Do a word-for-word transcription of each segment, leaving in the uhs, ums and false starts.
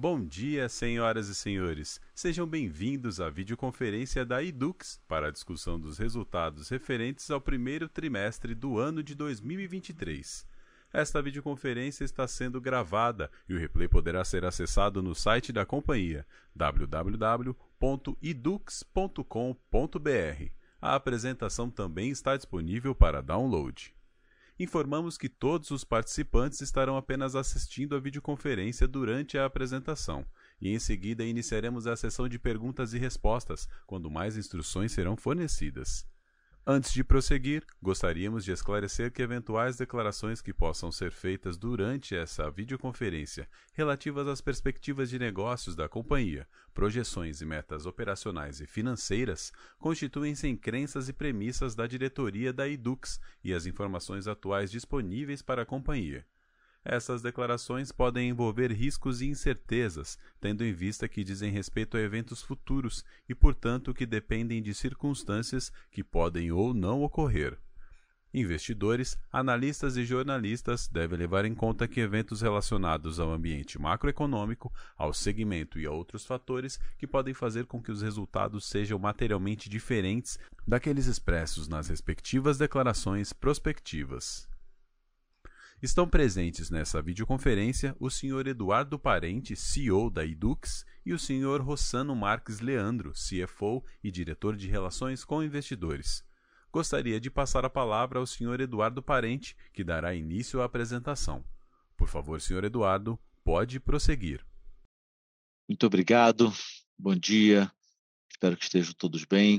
Bom dia, senhoras e senhores. Sejam bem-vindos à videoconferência da Edux para a discussão dos resultados referentes ao primeiro trimestre do ano de dois mil e vinte e três. Esta videoconferência está sendo gravada e o replay poderá ser acessado no site da companhia w w w ponto edux ponto com ponto b r. A apresentação também está disponível para download. Informamos que todos os participantes estarão apenas assistindo a videoconferência durante a apresentação, e em seguida iniciaremos a sessão de perguntas e respostas, quando mais instruções serão fornecidas. Antes de prosseguir, gostaríamos de esclarecer que eventuais declarações que possam ser feitas durante essa videoconferência relativas às perspectivas de negócios da companhia, projeções e metas operacionais e financeiras constituem-se em crenças e premissas da diretoria da Edux e as informações atuais disponíveis para a companhia. Essas declarações podem envolver riscos e incertezas, tendo em vista que dizem respeito a eventos futuros e, portanto, que dependem de circunstâncias que podem ou não ocorrer. Investidores, analistas e jornalistas devem levar em conta que eventos relacionados ao ambiente macroeconômico, ao segmento e a outros fatores que podem fazer com que os resultados sejam materialmente diferentes daqueles expressos nas respectivas declarações prospectivas. Estão presentes nessa videoconferência o senhor Eduardo Parente, C E O da Edux, e o senhor Rossano Marques Leandro, C F O e diretor de Relações com Investidores. Gostaria de passar a palavra ao senhor Eduardo Parente, que dará início à apresentação. Por favor, senhor Eduardo, pode prosseguir. Muito obrigado, bom dia, espero que estejam todos bem.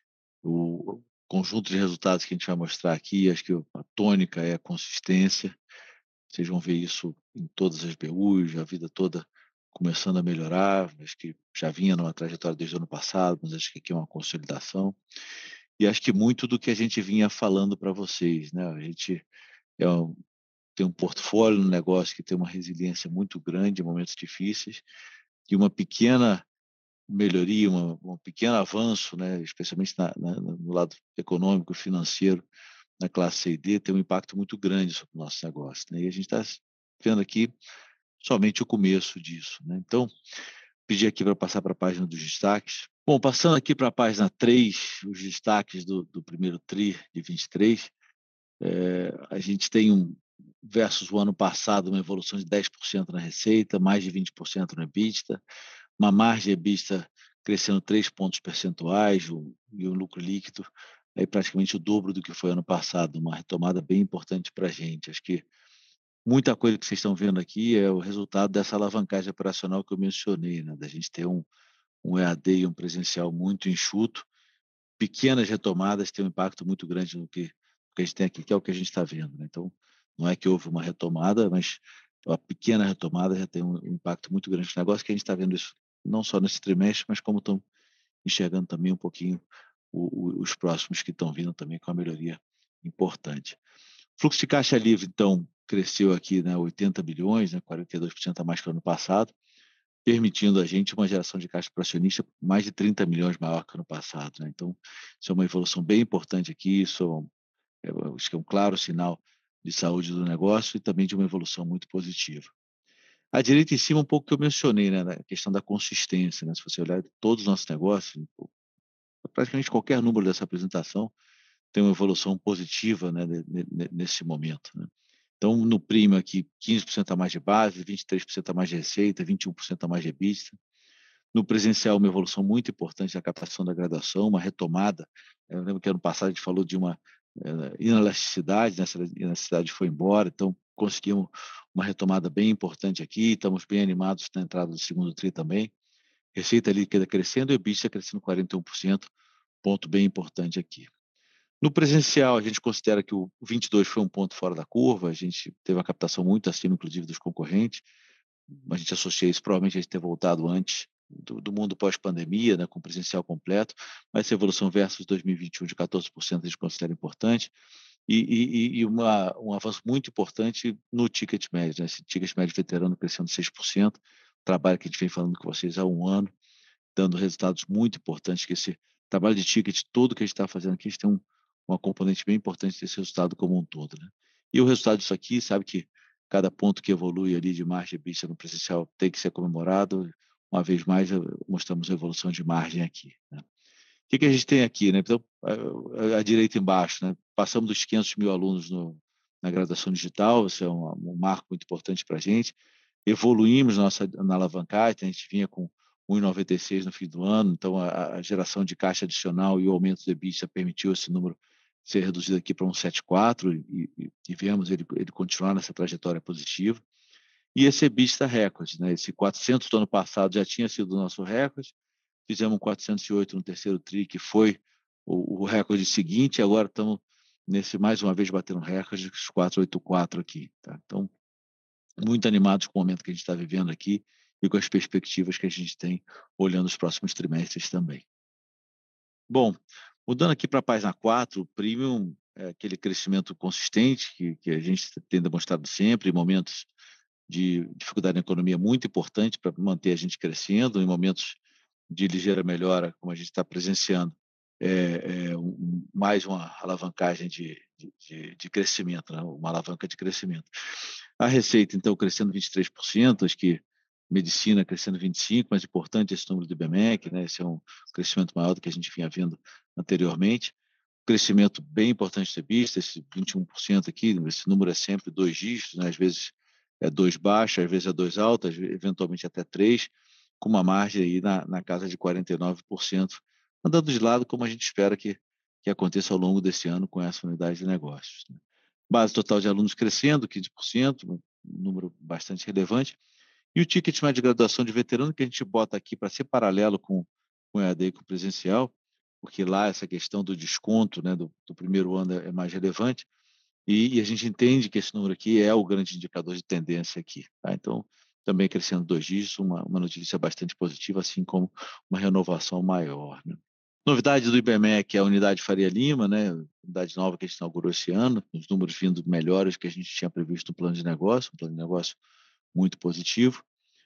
O conjunto de resultados que a gente vai mostrar aqui, acho que a tônica é a consistência. Vocês vão ver isso em todas as B Us, a vida toda começando a melhorar, acho que já vinha numa trajetória desde o ano passado, mas acho que aqui é uma consolidação. E acho que muito do que a gente vinha falando para vocês, né? A gente é um, tem um portfólio no negócio que tem uma resiliência muito grande em momentos difíceis, e uma pequena melhoria, uma, um pequeno avanço, né, especialmente na, na, no lado econômico, financeiro, na classe C e D, tem um impacto muito grande sobre o nosso negócio, né? E a gente está vendo aqui somente o começo disso, né? Então, pedir aqui para passar para a página dos destaques. Bom, passando aqui para a página três, os destaques do, do primeiro TRI de vinte e três, é, a gente tem um, versus o ano passado, uma evolução de dez por cento na receita, mais de vinte por cento no EBITDA, uma margem EBITDA crescendo três pontos percentuais o, e o lucro líquido aí praticamente o dobro do que foi ano passado, uma retomada bem importante para a gente. Acho que muita coisa que vocês estão vendo aqui é o resultado dessa alavancagem operacional que eu mencionei, né? Da gente ter um, um E A D e um presencial muito enxuto, pequenas retomadas têm um impacto muito grande no que, no que a gente tem aqui, que é o que a gente está vendo, né? Então, não é que houve uma retomada, mas a pequena retomada já tem um impacto muito grande no negócio, que a gente está vendo isso não só nesse trimestre, mas como estão enxergando também um pouquinho o, o, os próximos que estão vindo também com a melhoria importante. Fluxo de caixa livre, então, cresceu aqui, né, oitenta bilhões, né, quarenta e dois por cento a mais que o ano passado, permitindo a gente uma geração de caixa para acionista mais de trinta milhões maior que o ano passado, né? Então, isso é uma evolução bem importante aqui, isso é, é, acho que é um claro sinal de saúde do negócio e também de uma evolução muito positiva. À direita em cima, um pouco que eu mencionei, né, a questão da consistência, né? Se você olhar todos os nossos negócios, praticamente qualquer número dessa apresentação tem uma evolução positiva, né, nesse momento, né? Então, no primo aqui, quinze por cento a mais de base, vinte e três por cento a mais de receita, vinte e um por cento a mais de EBITDA. No presencial, uma evolução muito importante na captação da graduação, uma retomada. Eu lembro que ano passado a gente falou de uma uh, inelasticidade, né? Essa inelasticidade foi embora, então conseguimos uma retomada bem importante aqui, estamos bem animados na entrada do segundo TRI também. Receita líquida crescendo e o EBITDA crescendo quarenta e um por cento, ponto bem importante aqui. No presencial, a gente considera que o vinte e dois foi um ponto fora da curva, a gente teve uma captação muito acima, inclusive, dos concorrentes, a gente associa isso provavelmente a gente ter voltado antes do, do mundo pós-pandemia, né, com presencial completo, mas essa evolução versus dois mil e vinte e um de quatorze por cento a gente considera importante, e, e, e uma, um avanço muito importante no ticket médio, né, esse ticket médio veterano crescendo seis por cento, trabalho que a gente vem falando com vocês há um ano, dando resultados muito importantes, que esse trabalho de ticket todo que a gente está fazendo aqui, a gente tem um, uma componente bem importante desse resultado como um todo, né? E o resultado disso aqui, sabe que cada ponto que evolui ali de margem EBITDA no presencial tem que ser comemorado. Uma vez mais, mostramos a evolução de margem aqui, né? O que, que a gente tem aqui, né? Então, à direita embaixo, né? Passamos dos quinhentos mil alunos no, na graduação digital, isso é um, um marco muito importante para a gente. Evoluímos nossa, na alavancagem, a gente vinha com um vírgula noventa e seis no fim do ano, então a, a geração de caixa adicional e o aumento do EBITDA permitiu esse número ser reduzido aqui para um vírgula setenta e quatro e, e, e vemos ele, ele continuar nessa trajetória positiva. E esse EBITDA recorde, né? Esse quatrocentos do ano passado já tinha sido o nosso recorde, fizemos um quatrocentos e oito no terceiro tri, que foi o, o recorde seguinte, e agora estamos nesse, mais uma vez, batendo recorde, os quatrocentos e oitenta e quatro aqui, tá? Então, muito animados com o momento que a gente está vivendo aqui e com as perspectivas que a gente tem olhando os próximos trimestres também. Bom, mudando aqui para a página quatro, o Premium é aquele crescimento consistente que, que a gente tem demonstrado sempre, em momentos de dificuldade na economia muito importante para manter a gente crescendo, em momentos de ligeira melhora, como a gente está presenciando, é, é um, mais uma alavancagem de, de, de crescimento, né? Uma alavanca de crescimento. A receita, então, crescendo vinte e três por cento, acho que medicina crescendo vinte e cinco por cento, mas importante esse número do I B M E C, né? Esse é um crescimento maior do que a gente vinha vendo anteriormente. Crescimento bem importante do EBITDA, esse vinte e um por cento aqui, esse número é sempre dois dígitos, né? Às vezes é dois baixo, às vezes é dois alto, eventualmente até três, com uma margem aí na, na casa de quarenta e nove por cento, andando de lado como a gente espera que, que aconteça ao longo desse ano com essa unidade de negócios, né? Base total de alunos crescendo, quinze por cento, um número bastante relevante. E o ticket médio de graduação de veterano, que a gente bota aqui para ser paralelo com, com o E A D e com o presencial, porque lá essa questão do desconto, né, do, do primeiro ano é mais relevante, e, e a gente entende que esse número aqui é o grande indicador de tendência aqui, tá? Então, também crescendo dois dígitos, uma, uma notícia bastante positiva, assim como uma renovação maior, né? Novidade do I B M E C é a unidade Faria Lima, né? Unidade nova que a gente inaugurou esse ano, os números vindo melhores que a gente tinha previsto no plano de negócio, um plano de negócio muito positivo.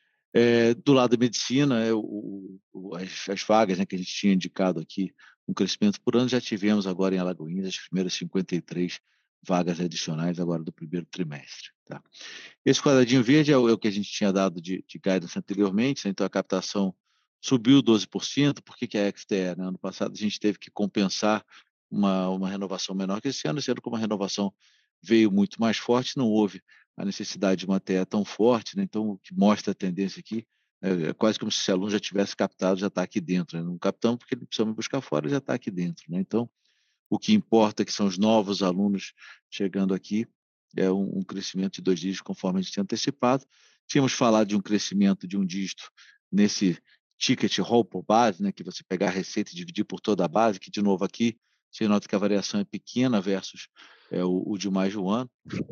É, do lado da medicina, é, o, o, as, as vagas, né, que a gente tinha indicado aqui, um crescimento por ano, já tivemos agora em Alagoinhas as primeiras cinquenta e três vagas adicionais agora do primeiro trimestre, tá? Esse quadradinho verde é o, é o que a gente tinha dado de, de guidance anteriormente, né? Então a captação subiu doze por cento. Por que, que é X T E, né? Ano passado a gente teve que compensar uma, uma renovação menor que esse ano, esse ano como a renovação veio muito mais forte, não houve a necessidade de uma T E tão forte, né? Então o que mostra a tendência aqui é, é quase como se esse aluno já tivesse captado, já está aqui dentro, né? Não captamos porque ele precisa me buscar fora, já está aqui dentro, né? Então o que importa é que são os novos alunos chegando aqui, é um, um crescimento de dois dígitos, conforme a gente tinha antecipado. Tínhamos falado de um crescimento de um dígito nesse ticket roll por base, né, que você pegar a receita e dividir por toda a base, que, de novo, aqui você nota que a variação é pequena versus é, o, o de mais de um ano,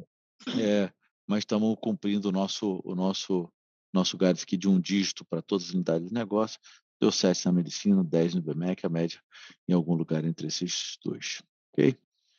é, mas estamos cumprindo o nosso, o nosso, nosso guidance aqui de um dígito para todas as unidades de negócio. Deu sete na medicina, dez no I B M E C, a média em algum lugar entre esses dois. Ok?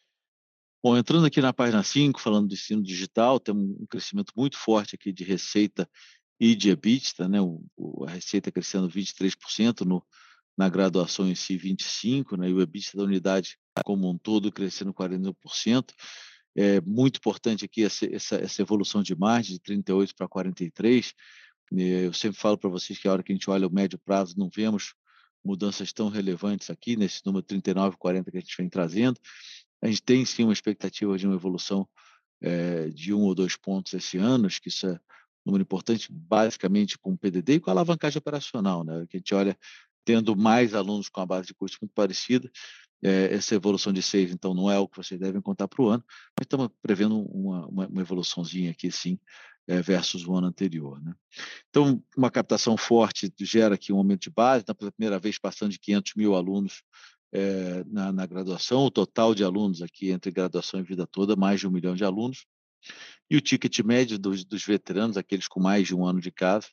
Bom, entrando aqui na página cinco, falando do ensino digital, temos um crescimento muito forte aqui de receita e de EBITDA, né? O, o, a receita crescendo vinte e três por cento, no, na graduação em si vinte e cinco por cento, né? E o EBITDA da unidade como um todo crescendo quarenta e um por cento. É muito importante aqui essa, essa, essa evolução de margem de trinta e oito para quarenta e três. Eu sempre falo para vocês que a hora que a gente olha o médio prazo, não vemos mudanças tão relevantes aqui, nesse número trinta e nove, quarenta que a gente vem trazendo. A gente tem sim uma expectativa de uma evolução é, de um ou dois pontos esse ano, acho que isso é um número importante, basicamente com o P D D e com a alavancagem operacional, né? Que a gente olha tendo mais alunos com a base de custo muito parecida. É, essa evolução de seis, então, não é o que vocês devem contar para o ano, mas estamos prevendo uma, uma, uma evoluçãozinha aqui, sim, é, versus o ano anterior, né? Então, uma captação forte gera aqui um aumento de base, na primeira vez passando de quinhentos mil alunos é, na, na graduação, o total de alunos aqui entre graduação e vida toda, mais de um milhão de alunos, e o ticket médio dos, dos veteranos, aqueles com mais de um ano de casa,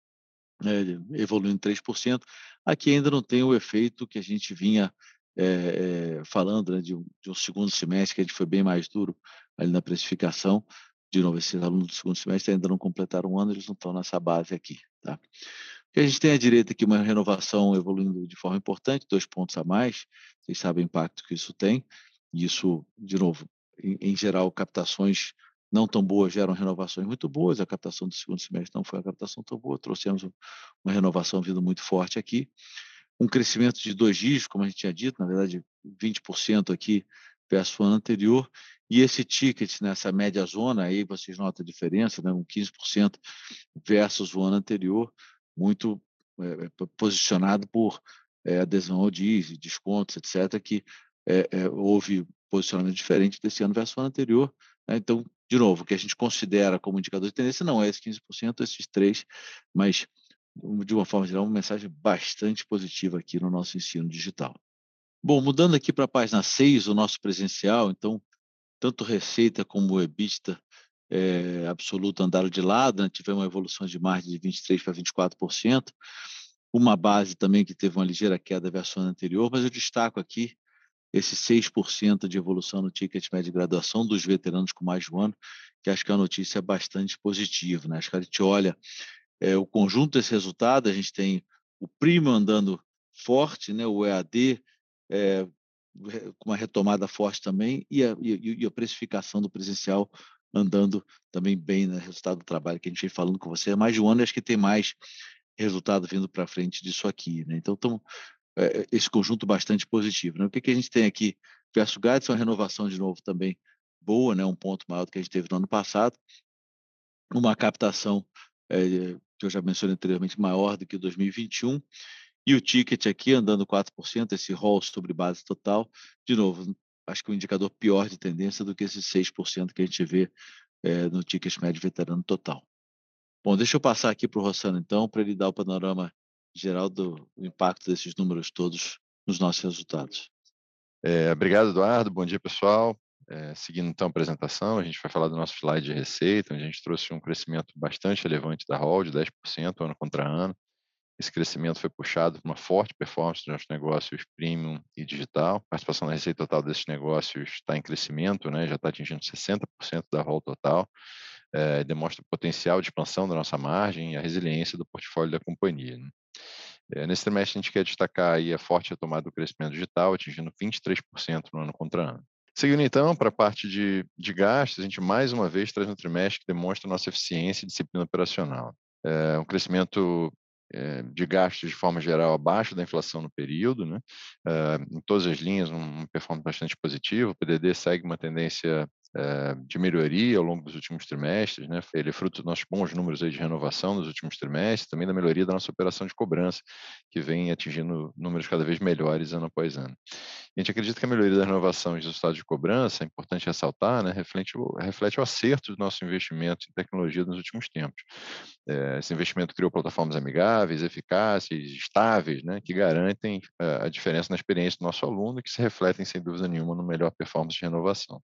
é, evoluindo três por cento. Aqui ainda não tem o efeito que a gente vinha é, é, falando, né, de, um, de um segundo semestre, que a gente foi bem mais duro ali na precificação. De novo, esses alunos do segundo semestre ainda não completaram um ano, eles não estão nessa base aqui, tá? A gente tem à direita aqui uma renovação evoluindo de forma importante, dois pontos a mais, vocês sabem o impacto que isso tem, e isso, de novo, em, em geral, captações não tão boas geram renovações muito boas. A captação do segundo semestre não foi uma captação tão boa, trouxemos uma renovação vindo muito forte aqui. Um crescimento de dois dígitos, como a gente tinha dito, na verdade, vinte por cento aqui versus o ano anterior. E esse ticket nessa média zona, aí vocês notam a diferença, né? Um quinze por cento versus o ano anterior, muito é, posicionado por é, adesão ao diesel, descontos, etcétera, que é, é, houve posicionamento diferente desse ano versus o ano anterior. Né? Então, de novo, o que a gente considera como indicador de tendência não é esse quinze por cento, esses três, mas, de uma forma geral, uma mensagem bastante positiva aqui no nosso ensino digital. Bom, mudando aqui para a página seis, o nosso presencial, então, tanto receita como o EBITDA é, absoluto andaram de lado, né? Tivemos uma evolução de margem de vinte e três por cento para vinte e quatro por cento, uma base também que teve uma ligeira queda versus o ano anterior, mas eu destaco aqui esse seis por cento de evolução no ticket médio de graduação dos veteranos com mais de um ano, que acho que é uma notícia bastante positiva. Né? Acho que a gente olha é, o conjunto desse resultado, a gente tem o premium andando forte, né? O E A D é, com uma retomada forte também, e a, e, e a precificação do presencial andando também bem, né? Resultado do trabalho que a gente vem falando com você há mais de um ano, e acho que tem mais resultado vindo para frente disso aqui. Né? Então, tamo, é, esse conjunto bastante positivo. Né? O que, que a gente tem aqui? Versus Guides, uma renovação de novo também boa, né? Um ponto maior do que a gente teve no ano passado, uma captação é, que eu já mencionei anteriormente, maior do que dois mil e vinte e um, e o ticket aqui andando quatro por cento, esse roll sobre base total, de novo, acho que um indicador pior de tendência do que esse seis por cento que a gente vê é, no ticket médio veterano total. Bom, deixa eu passar aqui para o Rossano, então, para ele dar o panorama geral do, do impacto desses números todos nos nossos resultados. É, obrigado, Eduardo. Bom dia, pessoal. É, seguindo então a apresentação, a gente vai falar do nosso slide de receita, onde a gente trouxe um crescimento bastante relevante da Roll, de dez por cento ano contra ano. Esse crescimento foi puxado por uma forte performance dos nossos negócios premium e digital. A participação na receita total desses negócios está em crescimento, né? Já está atingindo sessenta por cento da Roll total. É, demonstra o potencial de expansão da nossa margem e a resiliência do portfólio da companhia. Né? É, nesse trimestre, a gente quer destacar aí a forte retomada do crescimento digital, atingindo vinte e três por cento no ano contra ano. Seguindo então para a parte de, de gastos, a gente mais uma vez traz um trimestre que demonstra nossa eficiência e disciplina operacional. É um crescimento é, de gastos de forma geral abaixo da inflação no período, né? É, em todas as linhas, um performance bastante positivo. O P D D segue uma tendência é, de melhoria ao longo dos últimos trimestres, né? Ele é fruto dos nossos bons números aí de renovação nos últimos trimestres, também da melhoria da nossa operação de cobrança, que vem atingindo números cada vez melhores ano após ano. A gente acredita que a melhoria da renovação e dos resultados de cobrança, é importante ressaltar, né, reflete, o, reflete o acerto do nosso investimento em tecnologia nos últimos tempos. É, esse investimento criou plataformas amigáveis, eficazes, estáveis, né, que garantem uh, a diferença na experiência do nosso aluno e que se refletem, sem dúvida nenhuma, no melhor performance de renovação.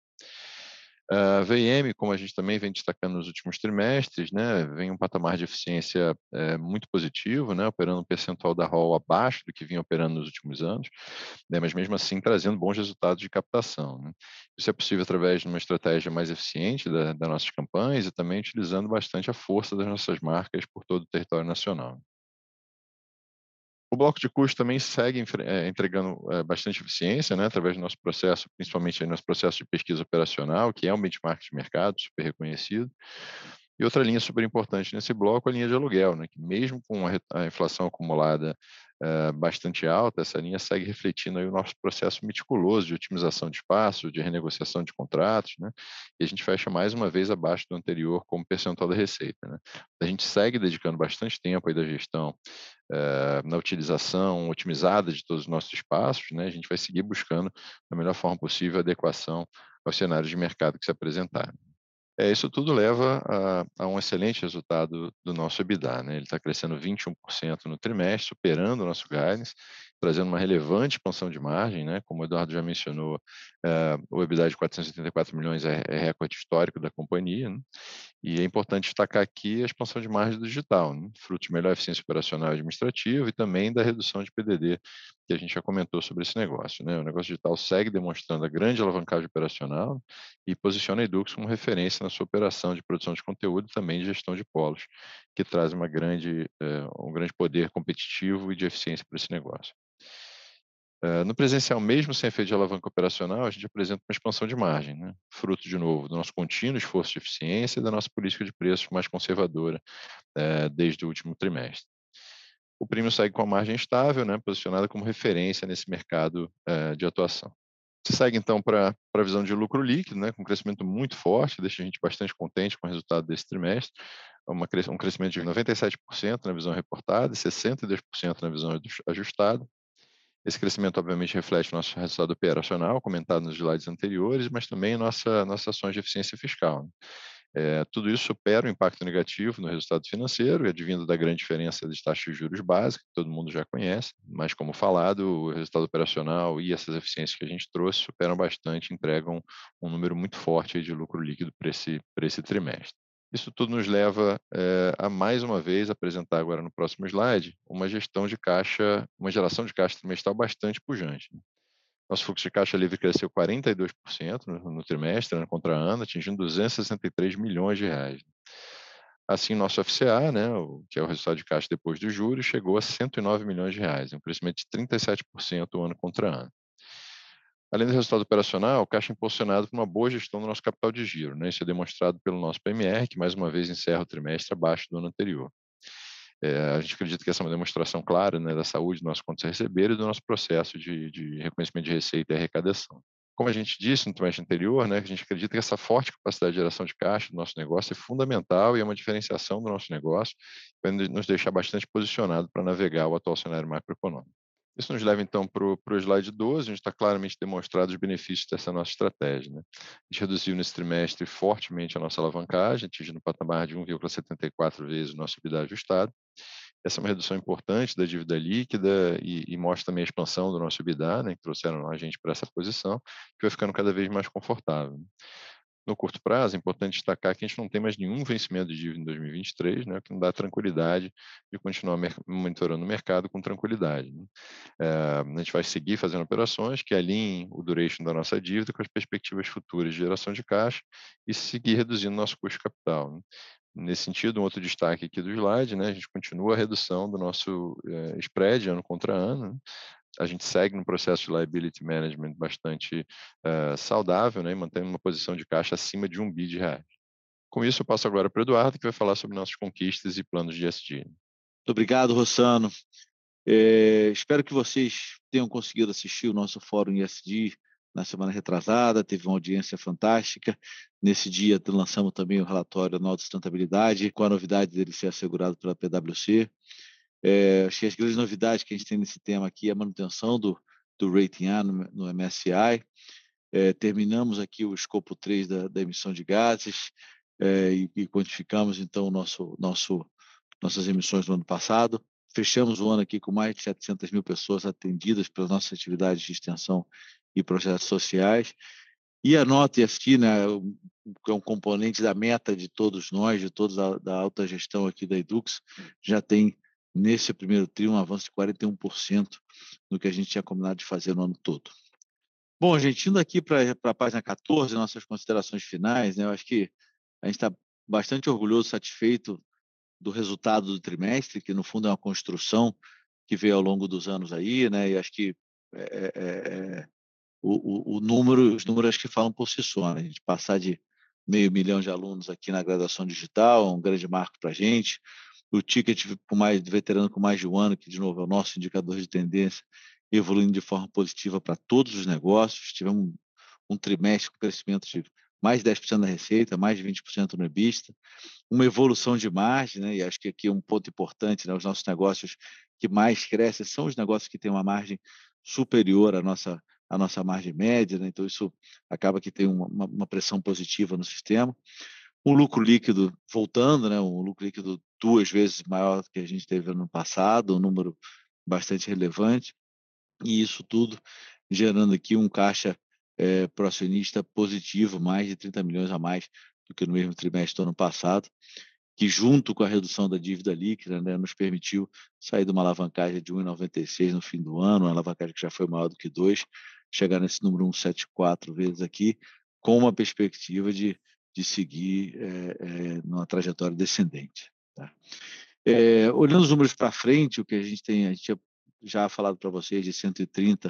A V I M, como a gente também vem destacando nos últimos trimestres, né, vem um patamar de eficiência é, muito positivo, né, operando um percentual da Roll abaixo do que vinha operando nos últimos anos, né, mas mesmo assim trazendo bons resultados de captação. Né. Isso é possível através de uma estratégia mais eficiente da, das nossas campanhas e também utilizando bastante a força das nossas marcas por todo o território nacional. O bloco de custo também segue é, entregando é, bastante eficiência, né, através do nosso processo, principalmente aí nosso processo de pesquisa operacional, que é um benchmark de mercado super reconhecido. E outra linha super importante nesse bloco é a linha de aluguel, né, que mesmo com a, a inflação acumulada é, bastante alta, essa linha segue refletindo aí o nosso processo meticuloso de otimização de espaço, de renegociação de contratos, né, e a gente fecha mais uma vez abaixo do anterior como percentual da receita. Né. A gente segue dedicando bastante tempo aí da gestão Uh, na utilização otimizada de todos os nossos espaços, né, a gente vai seguir buscando, da melhor forma possível, a adequação aos cenários de mercado que se apresentarem. É, isso tudo leva a, a um excelente resultado do nosso EBITDA. Né? Ele está crescendo vinte e um por cento no trimestre, superando o nosso guidance, trazendo uma relevante expansão de margem. Né? Como o Eduardo já mencionou, uh, o EBITDA de quatrocentos e oitenta e quatro milhões é, é recorde histórico da companhia. Né? E é importante destacar aqui a expansão de margem do digital, né? Fruto de melhor eficiência operacional e administrativa e também da redução de P D D, que a gente já comentou sobre esse negócio. Né? O negócio digital segue demonstrando a grande alavancagem operacional e posiciona a Edux como referência na sua operação de produção de conteúdo e também de gestão de polos, que traz uma grande, eh, um grande poder competitivo e de eficiência para esse negócio. Uh, no presencial, mesmo sem efeito de alavanca operacional, a gente apresenta uma expansão de margem, né? Fruto, de novo, do nosso contínuo esforço de eficiência e da nossa política de preços mais conservadora uh, desde o último trimestre. O Premium segue com a margem estável, né, posicionada como referência nesse mercado uh, de atuação. Você segue, então, para a visão de lucro líquido, né, com um crescimento muito forte, deixa a gente bastante contente com o resultado desse trimestre, uma, um crescimento de noventa e sete por cento na visão reportada e sessenta e dois por cento na visão ajustada. Esse crescimento, obviamente, reflete o nosso resultado operacional, comentado nos slides anteriores, mas também nossa, nossas ações de eficiência fiscal, né? É, tudo isso supera o impacto negativo no resultado financeiro, e advindo da grande diferença das taxas de juros básicas, que todo mundo já conhece, mas, como falado, o resultado operacional e essas eficiências que a gente trouxe superam bastante, entregam um número muito forte aí de lucro líquido para esse, para esse trimestre. Isso tudo nos leva é, a, mais uma vez, apresentar agora no próximo slide, uma gestão de caixa, uma geração de caixa trimestral bastante pujante, né? Nosso fluxo de caixa livre cresceu quarenta e dois por cento no, no trimestre, ano contra ano, atingindo duzentos e sessenta e três milhões de reais. Assim, nosso F C A, né, o, que é o resultado de caixa depois dos juros, chegou a cento e nove milhões de reais, um crescimento de trinta e sete por cento ano contra ano. Além do resultado operacional, o caixa é impulsionado por uma boa gestão do nosso capital de giro, né? Isso é demonstrado pelo nosso P M R, que mais uma vez encerra o trimestre abaixo do ano anterior. É, a gente acredita que essa é uma demonstração clara, né, da saúde do nosso contas a receber e do nosso processo de, de reconhecimento de receita e arrecadação. Como a gente disse no trimestre anterior, né, que a gente acredita que essa forte capacidade de geração de caixa do nosso negócio é fundamental e é uma diferenciação do nosso negócio, para nos deixar bastante posicionado para navegar o atual cenário macroeconômico. Isso nos leva, então, para o slide doze, onde está claramente demonstrado os benefícios dessa nossa estratégia, né? A gente reduziu nesse trimestre fortemente a nossa alavancagem, atingindo o patamar de um vírgula setenta e quatro vezes o nosso EBITDA ajustado. Essa é uma redução importante da dívida líquida e, e mostra também a expansão do nosso EBITDA, né, que trouxeram a gente para essa posição, que vai ficando cada vez mais confortável. No curto prazo, é importante destacar que a gente não tem mais nenhum vencimento de dívida em dois mil e vinte e três, né, o que nos dá tranquilidade de continuar monitorando o mercado com tranquilidade, né? É, a gente vai seguir fazendo operações que alinhem o duration da nossa dívida com as perspectivas futuras de geração de caixa e seguir reduzindo nosso custo de capital, né? Nesse sentido, um outro destaque aqui do slide, né, a gente continua a redução do nosso eh, spread ano contra ano, né? A gente segue no processo de liability management bastante uh, saudável, né, e mantendo uma posição de caixa acima de um bi de reais. Com isso, eu passo agora para o Eduardo, que vai falar sobre nossas conquistas e planos de E S G. Muito obrigado, Rossano. É, espero que vocês tenham conseguido assistir o nosso fórum E S G na semana retrasada, teve uma audiência fantástica. Nesse dia, lançamos também o relatório anual de sustentabilidade, com a novidade dele ser assegurado pela P W C. É, acho que as grandes novidades que a gente tem nesse tema aqui é a manutenção do, do rating A no, no M S C I. É, terminamos aqui o escopo três da, da emissão de gases é, e, e quantificamos, então, nosso, nosso, nossas emissões no ano passado. Fechamos o ano aqui com mais de setecentas mil pessoas atendidas pelas nossas atividades de extensão e projetos sociais. E a nota E S G, né, que é um componente da meta de todos nós, de todos da, da alta gestão aqui da Edux, já tem, nesse primeiro tri, um avanço de quarenta e um por cento no que a gente tinha combinado de fazer no ano todo. Bom, gente, indo aqui para a página quatorze, nossas considerações finais, né, eu acho que a gente está bastante orgulhoso, satisfeito do resultado do trimestre, que no fundo é uma construção que veio ao longo dos anos aí, né, e acho que é, é, é, o, o, o número, os números que falam por si só, né? A gente passar de meio milhão de alunos aqui na graduação digital, é um grande marco para a gente. O ticket com mais, de veterano com mais de um ano, que de novo é o nosso indicador de tendência, evoluindo de forma positiva para todos os negócios. Tivemos um, um trimestre com crescimento de mais de dez por cento da receita, mais de vinte por cento no EBITDA, uma evolução de margem, né? E acho que aqui é um ponto importante, né? Os nossos negócios que mais crescem são os negócios que têm uma margem superior à nossa a nossa margem média, né? Então isso acaba que tem uma, uma pressão positiva no sistema. Um lucro líquido voltando, né? Um lucro líquido duas vezes maior do que a gente teve no passado, um número bastante relevante, e isso tudo gerando aqui um caixa é, pro acionista positivo, mais de trinta milhões a mais do que no mesmo trimestre do ano passado, que junto com a redução da dívida líquida, né, nos permitiu sair de uma alavancagem de um vírgula noventa e seis no fim do ano, uma alavancagem que já foi maior do que dois, chegar nesse número cento e setenta e quatro vezes aqui, com uma perspectiva de, de seguir é, é, numa trajetória descendente. Tá? É, olhando os números para frente, o que a gente tem, a gente tinha já falado para vocês de cento e trinta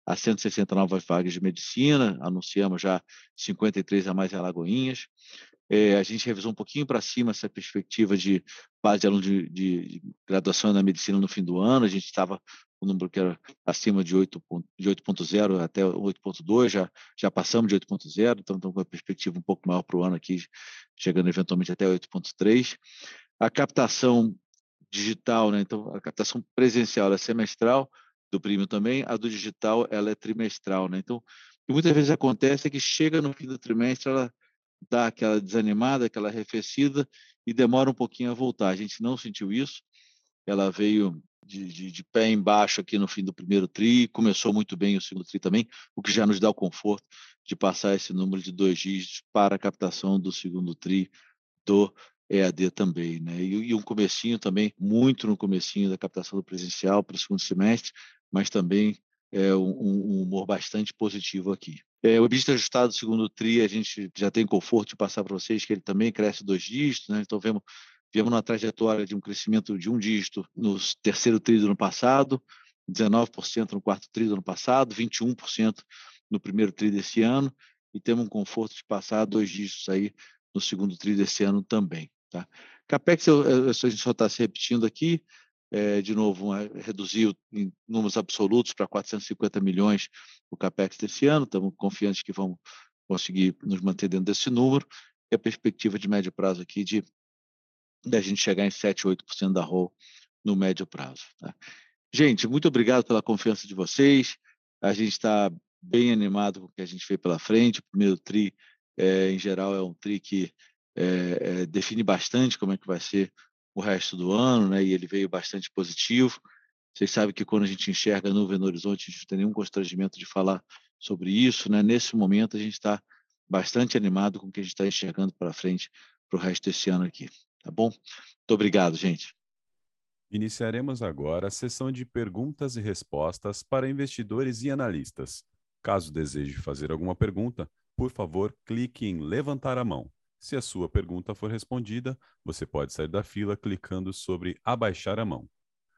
as cento e sessenta novas vagas de medicina, anunciamos já cinquenta e três a mais em Alagoinhas. É, a gente revisou um pouquinho para cima essa perspectiva de base de aluno de, de, de graduação na medicina no fim do ano. A gente estava com um número que era acima de oito ponto zero até oito ponto dois, já, já passamos de oito ponto zero, então estamos com uma perspectiva um pouco maior para o ano aqui, chegando eventualmente até oito ponto três. A captação digital, né? Então a captação presencial ela é semestral, do prêmio também, a do digital ela é trimestral, né? Então, o que muitas vezes acontece é que chega no fim do trimestre, ela dá aquela desanimada, aquela arrefecida e demora um pouquinho a voltar. A gente não sentiu isso, ela veio de, de, de pé embaixo aqui no fim do primeiro tri, começou muito bem o segundo tri também, o que já nos dá o conforto de passar esse número de dois dígitos para a captação do segundo tri do E A D também, né? E, e um comecinho também, muito no comecinho da captação do presencial para o segundo semestre, mas também é um, um humor bastante positivo aqui. É, o EBITDA ajustado do segundo tri, a gente já tem conforto de passar para vocês que ele também cresce dois dígitos, né? Então vemos, vemos uma trajetória de um crescimento de um dígito no terceiro tri do ano passado, dezenove por cento no quarto tri do ano passado, vinte e um por cento no primeiro tri desse ano, e temos um conforto de passar dois dígitos aí no segundo tri desse ano também. Tá? Capex, eu, eu, a gente só está se repetindo aqui, é, de novo, uma, reduziu em números absolutos para quatrocentos e cinquenta milhões o Capex desse ano, estamos confiantes que vamos conseguir nos manter dentro desse número, e a perspectiva de médio prazo aqui de, de a gente chegar em sete, oito por cento da R O L no médio prazo. Tá? Gente, muito obrigado pela confiança de vocês, a gente está bem animado com o que a gente fez pela frente, o primeiro tri, é, em geral, é um tri que é, é, define bastante como é que vai ser o resto do ano, né? E ele veio bastante positivo. Vocês sabem que quando a gente enxerga a nuvem no horizonte, a gente não tem nenhum constrangimento de falar sobre isso, né? Nesse momento, a gente está bastante animado com o que a gente está enxergando para frente para o resto desse ano aqui, tá bom? Muito obrigado, gente. Iniciaremos agora a sessão de perguntas e respostas para investidores e analistas. Caso deseje fazer alguma pergunta, por favor, clique em levantar a mão. Se a sua pergunta for respondida, você pode sair da fila clicando sobre abaixar a mão.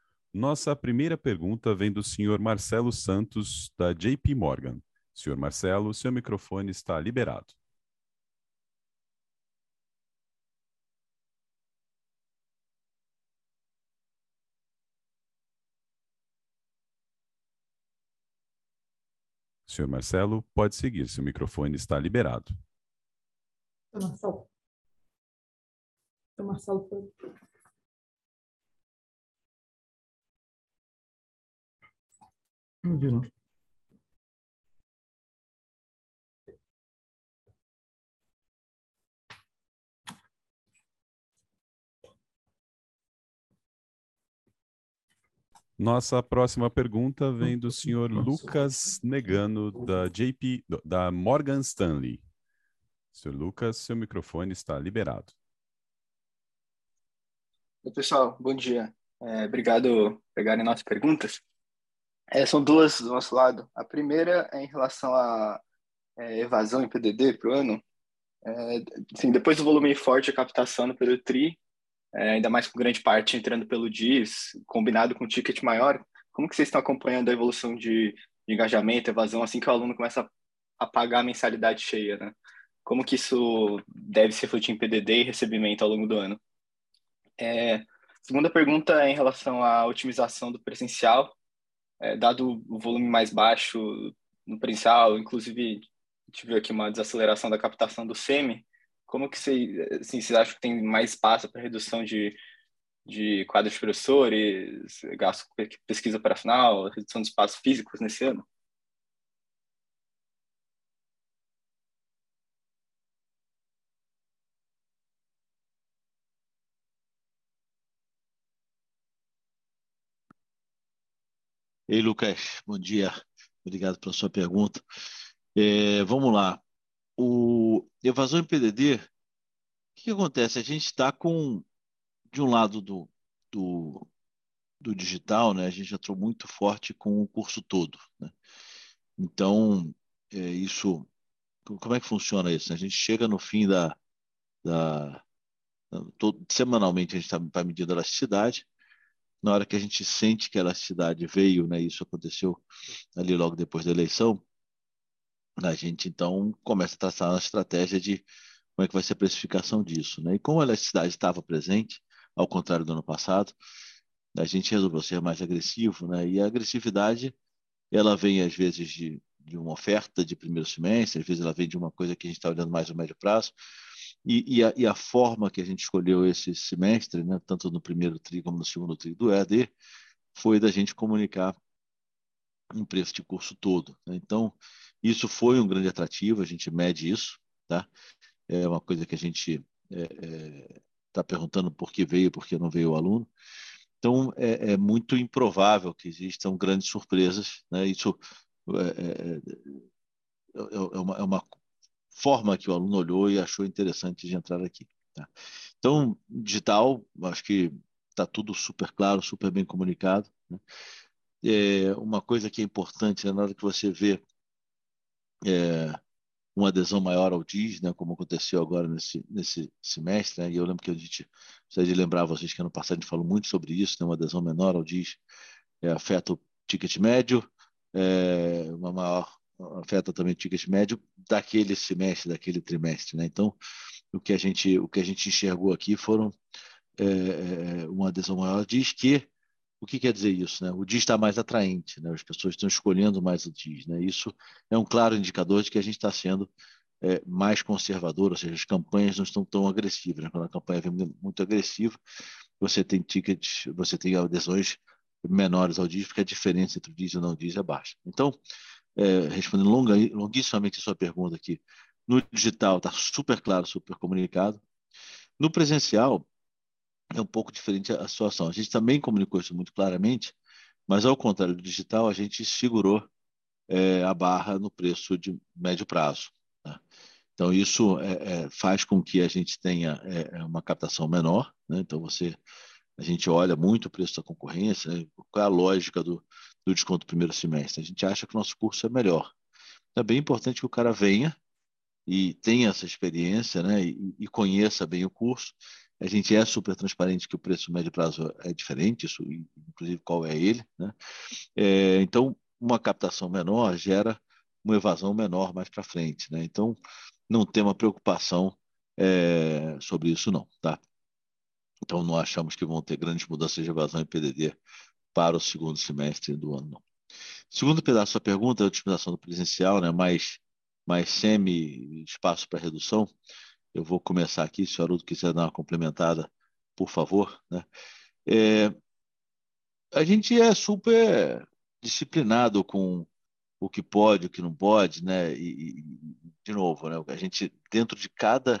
Nossa primeira pergunta vem do senhor Marcelo Santos, da J P Morgan. senhor Marcelo, seu microfone está liberado. senhor Marcelo, pode seguir, seu microfone está liberado. Marcelo. Marcelo foi. Não vi, não. Nossa próxima pergunta vem do senhor Lucas Negano, da J P, da Morgan Stanley. senhor Lucas, seu microfone está liberado. Oi, pessoal, bom dia. É, obrigado por pegarem nossas perguntas. É, são duas do nosso lado. A primeira é em relação à é, evasão em P D D para o ano. É, assim, depois do volume forte de captação no período tri, é, ainda mais com grande parte entrando pelo D I S, combinado com ticket maior, como que vocês estão acompanhando a evolução de, de engajamento, evasão, assim que o aluno começa a, a pagar a mensalidade cheia, né? Como que isso deve se refletir em P D D e recebimento ao longo do ano? É, segunda pergunta é em relação à otimização do presencial, é, dado o volume mais baixo no presencial, inclusive a gente viu aqui uma desaceleração da captação do SEMI, como que vocês, assim, vocês acham que tem mais espaço para redução de, de quadros de professores, gasto com pesquisa operacional, redução de espaços físicos nesse ano? Ei, Lucas, bom dia. Obrigado pela sua pergunta. É, vamos lá. O evasão em P D D, o que que acontece? A gente está com, de um lado do, do, do digital, né? A gente entrou muito forte com o curso todo, né? Então, é, isso, como é que funciona isso, né? A gente chega no fim da, da todo, semanalmente a gente está tá medindo a elasticidade, na hora que a gente sente que a elasticidade veio, né, isso aconteceu ali logo depois da eleição, a gente então começa a traçar uma estratégia de como é que vai ser a precificação disso, né? E como a elasticidade estava presente, ao contrário do ano passado, a gente resolveu ser mais agressivo, né? E a agressividade, ela vem às vezes de, de uma oferta de primeiro semestre, às vezes ela vem de uma coisa que a gente está olhando mais no médio prazo, e, e, a, e a forma que a gente escolheu esse semestre, né, tanto no primeiro tri como no segundo tri do E A D, foi da gente comunicar um preço de curso todo, né? Então, isso foi um grande atrativo, a gente mede isso, tá? É uma coisa que a gente está é, é, perguntando por que veio, por que não veio o aluno. Então, é, é muito improvável que existam grandes surpresas, né? Isso é, é, é, uma, é uma forma que o aluno olhou e achou interessante de entrar aqui, tá? Então, digital, acho que está tudo super claro, super bem comunicado, né? É, uma coisa que é importante, né, na hora que você vê é, uma adesão maior ao D I S, né, como aconteceu agora nesse, nesse semestre, né, e eu lembro que a gente precisa de lembrar vocês que ano passado a gente falou muito sobre isso, né, uma adesão menor ao D I S é, afeta o ticket médio, é, uma maior afeta também o ticket médio daquele semestre, daquele trimestre, né? Então, o que a gente o que a gente enxergou aqui foram é, é, uma adesão maior. Diz que o que quer dizer isso, né? O D I S está mais atraente, né? As pessoas estão escolhendo mais o D I S, né? Isso é um claro indicador de que a gente está sendo é, mais conservador, ou seja, as campanhas não estão tão agressivas, né? Quando a campanha vem muito agressiva, você tem tickets, você tem adesões menores ao D I S, porque a diferença entre o D I S e o não D I S é baixa. Então, é, respondendo longa, longuissimamente a sua pergunta aqui, no digital está super claro, super comunicado. No presencial, é um pouco diferente a situação. A gente também comunicou isso muito claramente, mas ao contrário do digital, a gente segurou é, a barra no preço de médio prazo, né? Então, isso é, é, faz com que a gente tenha é, uma captação menor, né? Então, você, a gente olha muito o preço da concorrência, né? Qual é a lógica do, do desconto do primeiro semestre? A gente acha que o nosso curso é melhor. É bem importante que o cara venha e tenha essa experiência, né, e, e conheça bem o curso. A gente é super transparente que o preço médio prazo é diferente, isso, inclusive qual é ele, né? É, então, uma captação menor gera uma evasão menor mais para frente, né? Então, não tem uma preocupação é, sobre isso, não, tá? Então, não achamos que vão ter grandes mudanças de evasão em P D D para o segundo semestre do ano, não. Segundo pedaço da sua pergunta, a otimização do presencial, né, mais, mais semi-espaço para redução. Eu vou começar aqui, se o Haroldo quiser dar uma complementada, por favor, né? É, a gente é super disciplinado com o que pode, o que não pode, né? E, e de novo, né? A gente, dentro de cada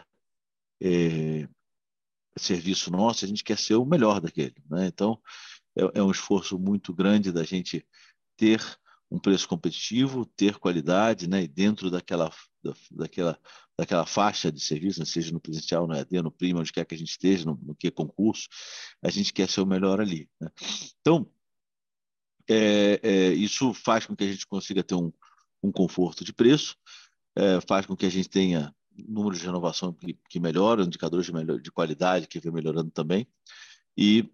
é, serviço nosso, a gente quer ser o melhor daquele, né? Então, é, é um esforço muito grande da gente ter um preço competitivo, ter qualidade, né? E dentro daquela, da, daquela, daquela faixa de serviço, né? Seja no presencial, no E A D, no Prima, onde quer que a gente esteja, no, no que concurso, a gente quer ser o melhor ali, né? Então, é, é, isso faz com que a gente consiga ter um, um conforto de preço, é, faz com que a gente tenha números de renovação que, que melhoram, indicadores de, melhor, de qualidade que vem melhorando também, e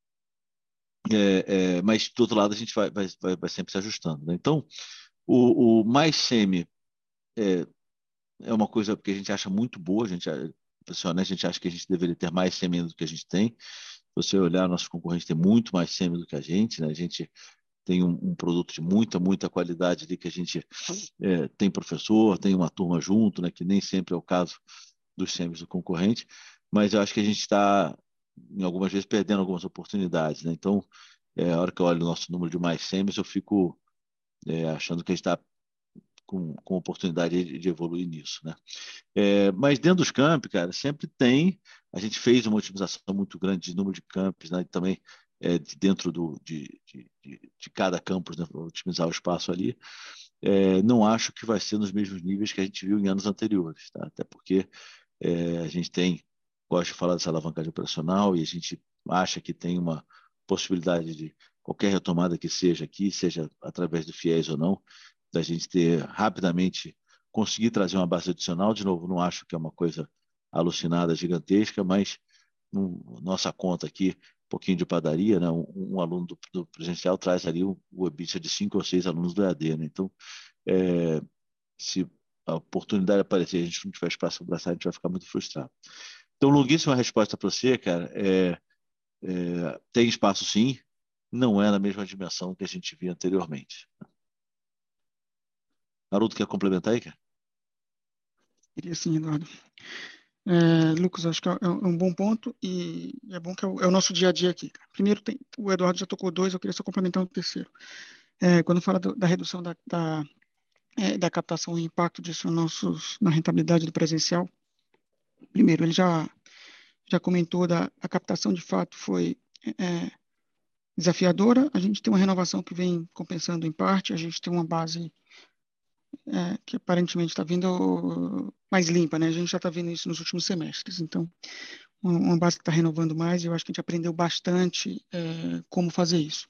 é, é, mas do outro lado a gente vai, vai, vai, vai sempre se ajustando, né? Então, o, o mais semi é, é uma coisa que a gente acha muito boa, a gente, a gente acha que a gente deveria ter mais semi do que a gente tem. Se você olhar, nossos concorrentes têm muito mais semi do que a gente, né? A gente tem um, um produto de muita, muita qualidade ali que a gente é, tem professor, tem uma turma junto, né? Que nem sempre é o caso dos semis do concorrente, mas eu acho que a gente está, em algumas vezes, perdendo algumas oportunidades, né? Então, é, a hora que eu olho o nosso número de mais semis, eu fico é, achando que a gente está com, com oportunidade de, de evoluir nisso, né? É, mas dentro dos campi, cara, sempre tem. A gente fez uma otimização muito grande de número de campos, né? E também é, de dentro do, de, de, de, de cada campus, né? Para otimizar o espaço ali. É, não acho que vai ser nos mesmos níveis que a gente viu em anos anteriores, tá? Até porque é, a gente tem, gosto de falar dessa alavancagem operacional e a gente acha que tem uma possibilidade de qualquer retomada que seja aqui, seja através do FIES ou não, da gente ter rapidamente conseguir trazer uma base adicional. De novo, não acho que é uma coisa alucinada, gigantesca, mas no, nossa conta aqui pouquinho de padaria, né? Um, um aluno do, do presencial traz ali o, o EBITDA de cinco ou seis alunos do E A D, né? Então, é, se a oportunidade aparecer e a gente não tiver espaço para abraçar, a gente vai ficar muito frustrado. Então, longuíssima resposta para você, cara. É, é, tem espaço sim, não é na mesma dimensão que a gente via anteriormente. Haroldo, quer complementar aí, cara? Queria sim, Eduardo. É, Lucas, acho que é um é um bom ponto e é bom que é o, é o nosso dia a dia aqui. Primeiro, tem, o Eduardo já tocou dois, eu queria só complementar o terceiro. É, quando fala do, da redução da, da, é, da captação e impacto disso nossos, na rentabilidade do presencial, primeiro, ele já, já comentou da a captação de fato foi é, desafiadora, a gente tem uma renovação que vem compensando em parte, a gente tem uma base é, que aparentemente está vindo mais limpa, né? A gente já está vendo isso nos últimos semestres, então uma, uma base que está renovando mais, e eu acho que a gente aprendeu bastante é, como fazer isso.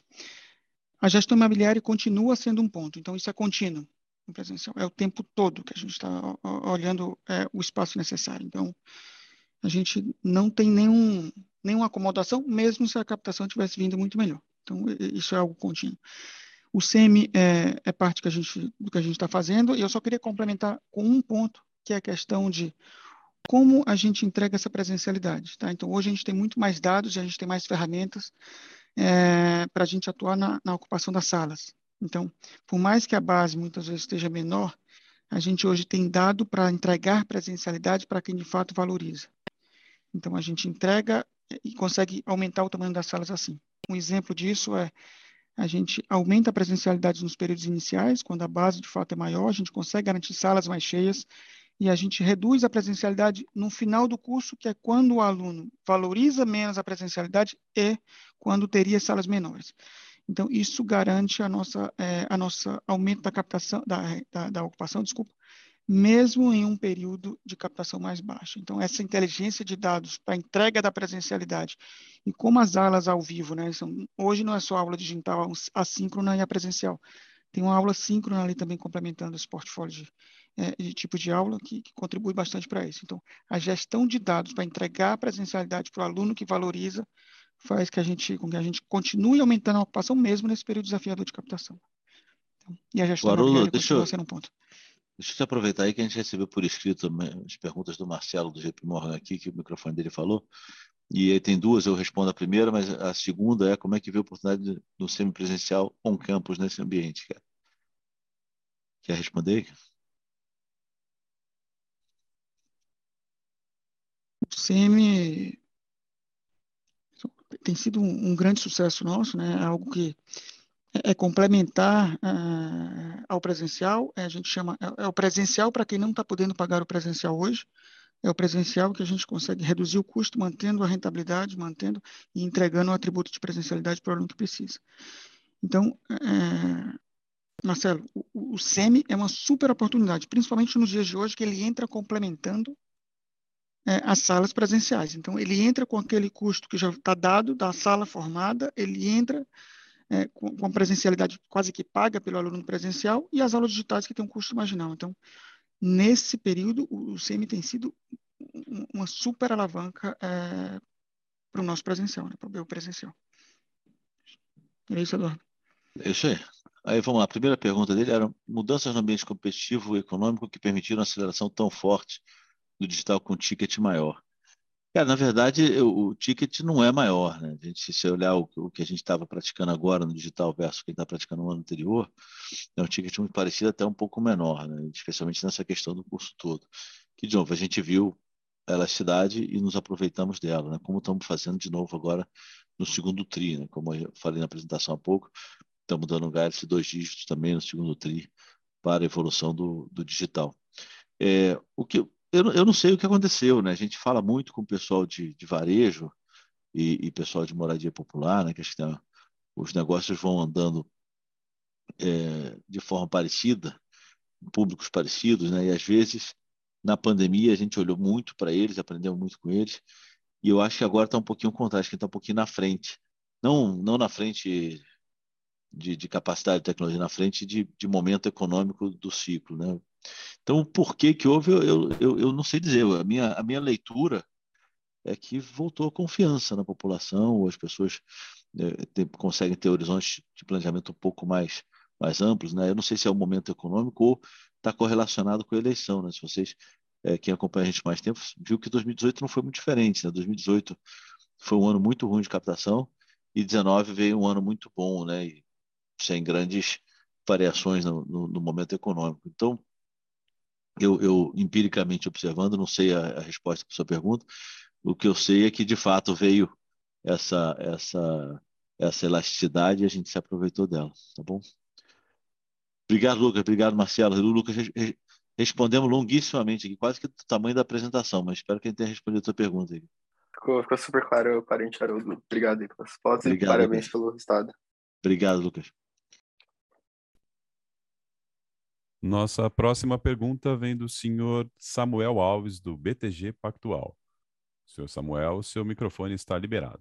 A gestão imobiliária continua sendo um ponto, então isso é contínuo no presencial, é o tempo todo que a gente está olhando é, o espaço necessário. Então, a gente não tem nenhum, nenhuma acomodação, mesmo se a captação tivesse vindo muito melhor. Então, isso é algo contínuo. O S E M é, é parte que a gente, do que a gente está fazendo, e eu só queria complementar com um ponto, que é a questão de como a gente entrega essa presencialidade. Tá? Então, hoje a gente tem muito mais dados, a gente tem mais ferramentas é, para a gente atuar na, na ocupação das salas. Então, por mais que a base muitas vezes esteja menor, a gente hoje tem dado para entregar presencialidade para quem de fato valoriza. Então, a gente entrega e consegue aumentar o tamanho das salas assim. Um exemplo disso é a gente aumenta a presencialidade nos períodos iniciais, quando a base de fato é maior, a gente consegue garantir salas mais cheias, e a gente reduz a presencialidade no final do curso, que é quando o aluno valoriza menos a presencialidade e quando teria salas menores. Então, isso garante a nossa, é, a nossa aumento da captação, da, da, da ocupação, desculpa, mesmo em um período de captação mais baixa. Então, essa inteligência de dados para a entrega da presencialidade e como as aulas ao vivo, né, são, hoje não é só aula digital assíncrona e a presencial, tem uma aula síncrona ali também complementando esse portfólio de, é, de tipo de aula que, que contribui bastante para isso. Então, a gestão de dados para entregar a presencialidade para o aluno que valoriza faz que a gente, com que a gente continue aumentando a ocupação mesmo nesse período desafiador de captação. Então, e a gestão Haroldo, imobiliária deixa continua eu, sendo um ponto. deixa eu te aproveitar aí que a gente recebeu por escrito as perguntas do Marcelo, do J P Morgan aqui, que o microfone dele falou. E aí tem duas, eu respondo a primeira, mas a segunda é como é que vê a oportunidade do semipresencial on-campus nesse ambiente, cara. Quer responder? O C M tem sido um, um grande sucesso nosso, né? É algo que é, é complementar uh, ao presencial. É, a gente chama é, é o presencial para quem não está podendo pagar o presencial hoje. É o presencial que a gente consegue reduzir o custo, mantendo a rentabilidade, mantendo e entregando o atributo de presencialidade para o aluno que precisa. Então, é, Marcelo, o, o S E M é uma super oportunidade, principalmente nos dias de hoje, que ele entra complementando é, as salas presenciais. Então, ele entra com aquele custo que já está dado da sala formada, ele entra é, com, com a presencialidade quase que paga pelo aluno presencial e as aulas digitais que têm um custo marginal. Então, nesse período, o, o S E M tem sido uma super alavanca é, para o nosso presencial, né, para o meu presencial. É isso, Eduardo. É isso aí. Aí vamos lá. A primeira pergunta dele era mudanças no ambiente competitivo e econômico que permitiram uma aceleração tão forte do digital com ticket maior. Cara, na verdade, o, o ticket não é maior, né? A gente, se você olhar o, o que a gente estava praticando agora no digital versus quem está praticando no ano anterior, é um ticket muito parecido, até um pouco menor, né? Especialmente nessa questão do curso todo. Que, de novo, a gente viu a elasticidade e nos aproveitamos dela, né? Como estamos fazendo de novo agora no segundo tri, né? Como eu falei na apresentação há pouco, estamos dando guidance de dois dígitos também no segundo tri para a evolução do, do digital. É, o que eu, não- eu não sei o que aconteceu, né? A gente fala muito com o pessoal de, de varejo e, e pessoal de moradia popular, né? Que acho que tem- os negócios vão andando é, de forma parecida, públicos parecidos, né? E às vezes na pandemia a gente olhou muito para eles, aprendeu muito com eles, e eu acho que agora está um pouquinho ao contrário, acho que está um pouquinho na frente. Não, não na frente de, de capacidade de tecnologia, na frente de, de momento econômico do ciclo, né? Então, por que que houve, eu, eu, eu não sei dizer. A minha, a minha leitura é que voltou a confiança na população, ou as pessoas é, te, conseguem ter horizontes de planejamento um pouco mais, mais amplos, né? Eu não sei se é o momento econômico ou está correlacionado com a eleição, né? Se vocês, é, quem acompanha a gente mais tempo, viu que dois mil e dezoito não foi muito diferente, né? dois mil e dezoito foi um ano muito ruim de captação e dezenove veio um ano muito bom, né? E sem grandes variações no, no, no momento econômico. Então, eu, eu empiricamente observando, não sei a, a resposta para a sua pergunta, o que eu sei é que, de fato, veio essa, essa, essa elasticidade e a gente se aproveitou dela, tá bom? Obrigado, Lucas. Obrigado, Marcelo. Lucas, res, respondemos longuissimamente aqui, quase que do tamanho da apresentação, mas espero que a gente tenha respondido a sua pergunta aí. Ficou, ficou super claro, parente Haroldo. Obrigado aí pelas fotos e Obrigado, parabéns Lucas. pelo resultado. Obrigado, Lucas. Nossa próxima pergunta vem do senhor Samuel Alves, do B T G Pactual. Senhor Samuel, seu microfone está liberado.